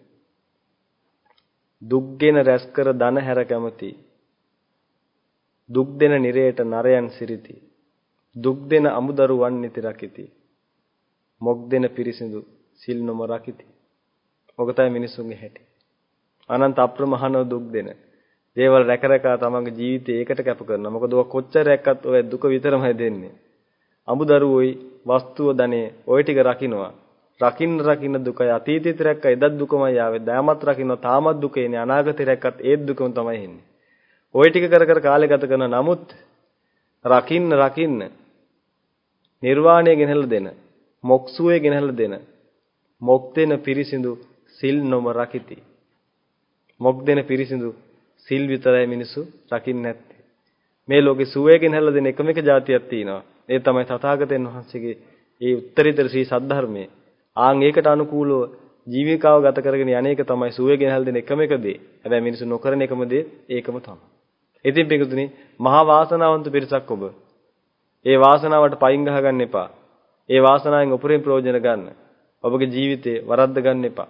දුක්ගෙන රැස් කර ධන හැර කැමති. දුක් දෙන නිරේට නරයන් සිරිති. දුක් දෙන අමුදරුවන් නිති රකිති. මොක් දෙන පිරිසිදු සිල් නොම රකිති. ඔක තමයි මිනිසුන්ගේ හැටි. අනන්ත අප්‍රමහනව දුක් දෙන දේවල් රැක රැක තමන්ගේ ජීවිතේ ඒකට කැප කරනවා. මොකද ඔය කොච්චර රැක්කත් ඔය දුක විතරමයි දෙන්නේ. අමුදරුවෝයි වස්තුව ධනේ ඔය ටික රකින්නවා. රකින්න දුකයි අතීතෙත් රැක්ක එදත් දුකමයි ආවේ. දැමත් රකින්න තාමත් දුකේනේ. අනාගතේ රැක්කත් ඒත් දුකම තමයි එන්නේ. ওই ටික කර කර කාලය ගත කරන නමුත් රකින්න නිර්වාණය ගෙනහැල්ලා දෙන මොක්සුවේ ගෙනහැල්ලා දෙන මොක් දෙන පිරිසිදු සිල් නොම රකිති. මොක් දෙන පිරිසිදු සිල් විතරයි මිනිසු රකින්නේ නැත්තේ. මේ ලෝකේ සුවේ ගෙනහැල්ලා දෙන එකම එක જાතියක් තියෙනවා. ඒ තමයි තථාගතයන් වහන්සේගේ ඒ උත්තරීතර ශ්‍රී සද්ධර්මයේ. ආන් ඒකට අනුකූලව ජීවිකාව ගත කරගෙන යන්නේක තමයි සුවේ ගෙනහැල්ලා දෙන එකම එක දේ. හැබැයි මිනිසු නොකරන එකම දේ ඒකම තමයි. ඉතින් පිටුතුනි මහා වාසනාවන්ත පිරිසක් ඔබ. ඒ වාසනාවට පයින් ගහ ගන්න එපා. ඒ වාසනාවෙන් උපරිම ප්‍රයෝජන ගන්න. ඔබගේ ජීවිතේ වරද්ද ගන්න එපා.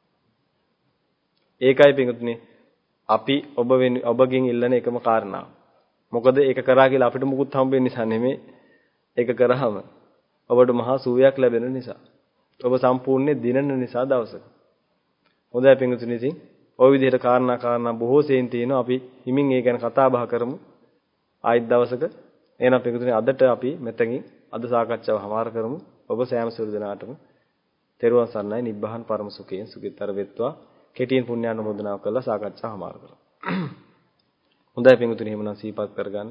ඒකයි පිටුතුනි අපි ඔබගෙන් ඉල්ලන එකම කාරණාව. මොකද ඒක කරා කියලා අපිට මුකුත් හම්බෙන්නේ නිසා නෙමෙයි. ඒක කරාම ඔබට මහා සුවයක් ලැබෙන නිසා. ඔබ සම්පූර්ණයෙන් දිනන නිසා දවසක. හොඳයි පිටුතුනි ඉතින් ওই විදිහට කාරණා බොහෝ සෙයින් තියෙනවා. අපි හිමින් ඒ ගැන කතා බහ කරමු. ආයිත් දවසක එහෙනම් පිටුතුනි අදට අපි මෙතකින් අද සාකච්ඡාව හමාර කරමු. ඔබ සෑම සියලු දෙනාටම තෙරුවන් සරණයි නිබ්බහන් පරම සුඛයෙන් සුඛිතර වෙත්වා. කෙටියෙන් පුණ්‍යානුමෝදනාව කරලා සාකච්ඡාව හමාර කරමු. හොඳයි පිටුතුනි එහෙමනම් සිහිපත් කරගන්න.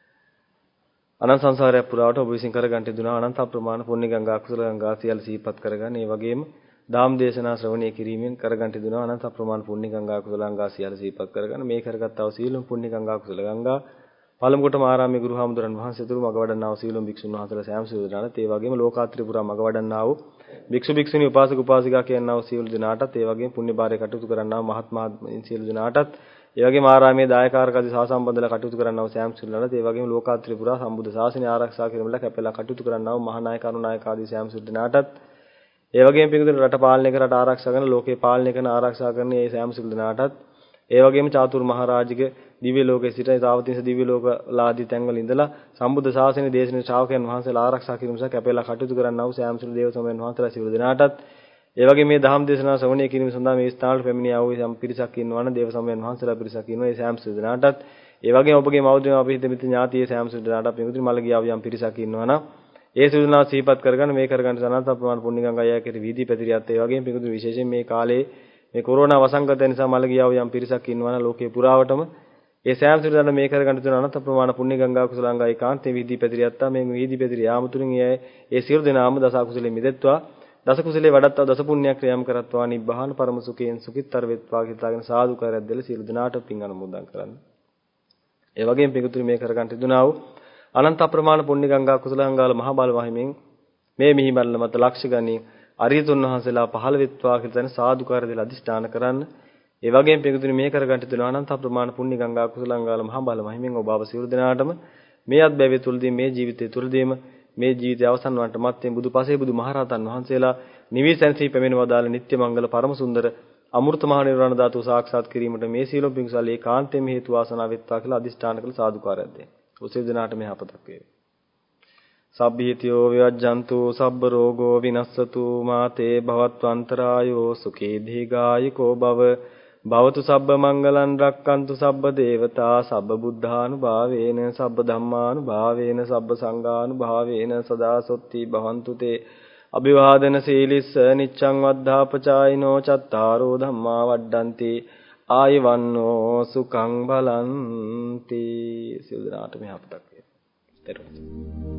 අනන්ත සංසාරය පුරාවට ඔබ විසින් කරගන්න තිබුණා අනන්ත අප්‍රමාණ පුණ්‍ය ගංගා කුසල ගංගා සියල්ල සිහිපත් කරගන්න. ඒ වගේම දාම් දේශනා ශ්‍රවණය කිරීමෙන් කරගන්න තිබුණා අනන්ත අප්‍රමාණ පුණ්‍ය ගංගා කුසල ගංගා සියල්ල සිහිපත් කරගන්න. මේ කරගත්තා වූ සීලම් පුණ්‍ය ගංගා කුසල ගංගා පළමුකොටම ආරාමයේ ගුරු හාමුදුරන් වහන්සේතුරු මග වඩන්නා වූ සීලම් භික්ෂුන් වහන්සේලා සෑම සියලු දෙනාට ඒ වගේම ලෝකාත්‍රි පුරා මග වඩන්නා වූ භික්ෂු භික්ෂුණී උපාසක උපාසිකා කියනා වූ සියලු දෙනාටත් ඒ වගේම පුණ්‍ය භාරය කටයුතු කරන්නා වූ මහත්මා සියලු දෙනාටත් ඒ වගේම ආරාමයේ දායකාරක ආදී සහසම්බන්ධලා කටයුතු කරන්නා වූ සෑම සියලු දෙනාට ඒ වගේම ලෝකාත්‍රි පුරා සම්බුද්ධ ශාසනය ආරක්ෂා කිරීමල කැපෙලා කටයුතු කරන්නා වූ මහානායක අනුනායක ආදී සෑම සියලු දෙනාටත් ඒ වගේම පිටුතුන් රට පාලනය කර රට ආරක්ෂා කරන ලෝකේ පාලනය කරන ආරක්ෂා කරන මේ සෑම සියලු දෙනාටත් ඒ වගේම චාතුරු මහරජික දිව්‍ය ලෝකයේ සිට තාවතින්ස දිව්‍ය ලෝකලාදී තැන්වල ඉඳලා සම්බුද්ධ ශාසනයේ දේශනේ ශ්‍රාවකයන් වහන්සේලා ආරක්ෂා කිරීම සඳහා කැපෙලා කටයුතු කරන්නා වූ සෑම සියලු දේව සමයන් වහන්සේලා සියලු දෙනාටත් ඒ වගේ මේ දහම් දේශනා ශ්‍රවණය කිරීම සඳහා මේ ස්ථානවල පැමිණියා වූ සම් පිරිසක් ඉන්නවන දේව සමයන් වහන්සේලා පිරිසක් ඉන්නවා ඒ සෑම සියලු දෙනාටත් ඒ වගේම ඔබගේ මව්දෙම අපි හිත මිත්‍ර ඥාතියේ සෑම සියලු දෙනාටත් පිටුතුනි මල ගියා වූ යම් පිරිසක් ඉන්නවනම් ඒ සියලු දෙනා සිහිපත් කරගන්න මේ කරගන්න සනන්ත අප්‍රමාණ පුණ්‍ය ගංගා යකේ වීදි පැතිරියත් ඒ වගේම පිටුතුනි විශේෂයෙන් මේ කාලේ මේ කොරෝනා වසංගතය නිසා මල ගියා වූ යම් පිරිසක් ඉන්නවනම් ලෝකේ පුරාවටම ඒ සෑම සියලු දෙනා මේ කරගන්න තුන අනන්ත ප්‍රමාණ පුණ්‍ය ගංගා කුසලංගා ඒකාන්තේ වීදි පැතිරියත්තා මේ වීදි පැතිරිය යාම තුලින් ඒ සියලු දෙනාම දස කුසලෙ මිදෙත්වා දස කුසලේ වඩත්තා දස පුණ්‍යක් ක්‍රියාම් කරත්වා නිබ්බහාන පරම සුඛයෙන් සුඛිතතර වෙත්වා කියලාගෙන සාදු කරයක් දෙල සියලු දෙනාට පින් අනුමෝදන් කරන්න. ඒ වගේම පිටුතුනි මේ කරගන්න තිබුණා වූ අනන්ත අප්‍රමාණ පුණ්‍ය ගංගා කුසලංගාල මහ බල මහිමින් මේ මිහිමල්ල මත ලක්ෂ ගණන් අරියතුන් වහන්සේලා පහළ වෙත්වා කියලාගෙන සාදු කරයක් දෙල අදිෂ්ඨාන කරන්න. ඒ වගේම පිටුතුනි මේ කරගන්න තිබුණා අනන්ත අප්‍රමාණ පුණ්‍ය ගංගා කුසලංගාල මහ බල මහිමින් ඔබ අප සියලු දෙනාටම මේ අත්බැවේ තුලදී මේ ජීවිතය තුලදීම මේ ජීවිතය අවසන් වන්නට මත්තේ බුදු පසේ බුදු මහරහතන් වහන්සේලා නිවිසන්සී පැමිණ වදාළ නිත්‍ය මංගල පරම සුන්දර අමෘත මහ නිර්වාණ ධාතුව සාක්ෂාත් කිරීමට මේ සීලොම් පිංසල් ඒකාන්තයෙන් හේතු වාසනා වෙත්වා කියලා අදිෂ්ඨාන කළ සාදුකාරයක් දෙන්න. ඔසේ දිනාට මේ අපතක් වේවි. සබ්බීතියෝ විවජ්ජන්තු සබ්බ රෝගෝ විනස්සතු මාතේ භවත්වන්තරායෝ සුඛී දීඝායකෝ භව භවතු සබ්බ මංගලං රක්칸තු සබ්බ දේවතා සබ්බ බුද්ධානුභාවේන සබ්බ ධම්මානුභාවේන සබ්බ සංඝානුභාවේන සදා සොත්ති භවන්තු තේ අභිවාදන සීලිස්ස නිච්ඡං වද්ධාපචායිනෝ චත්තාරෝ ධම්මා වඩ්ඩಂತಿ ආයවන්නෝ සුඛං බලಂತಿ සියලු දෙනාට මේ අපතක් වේ.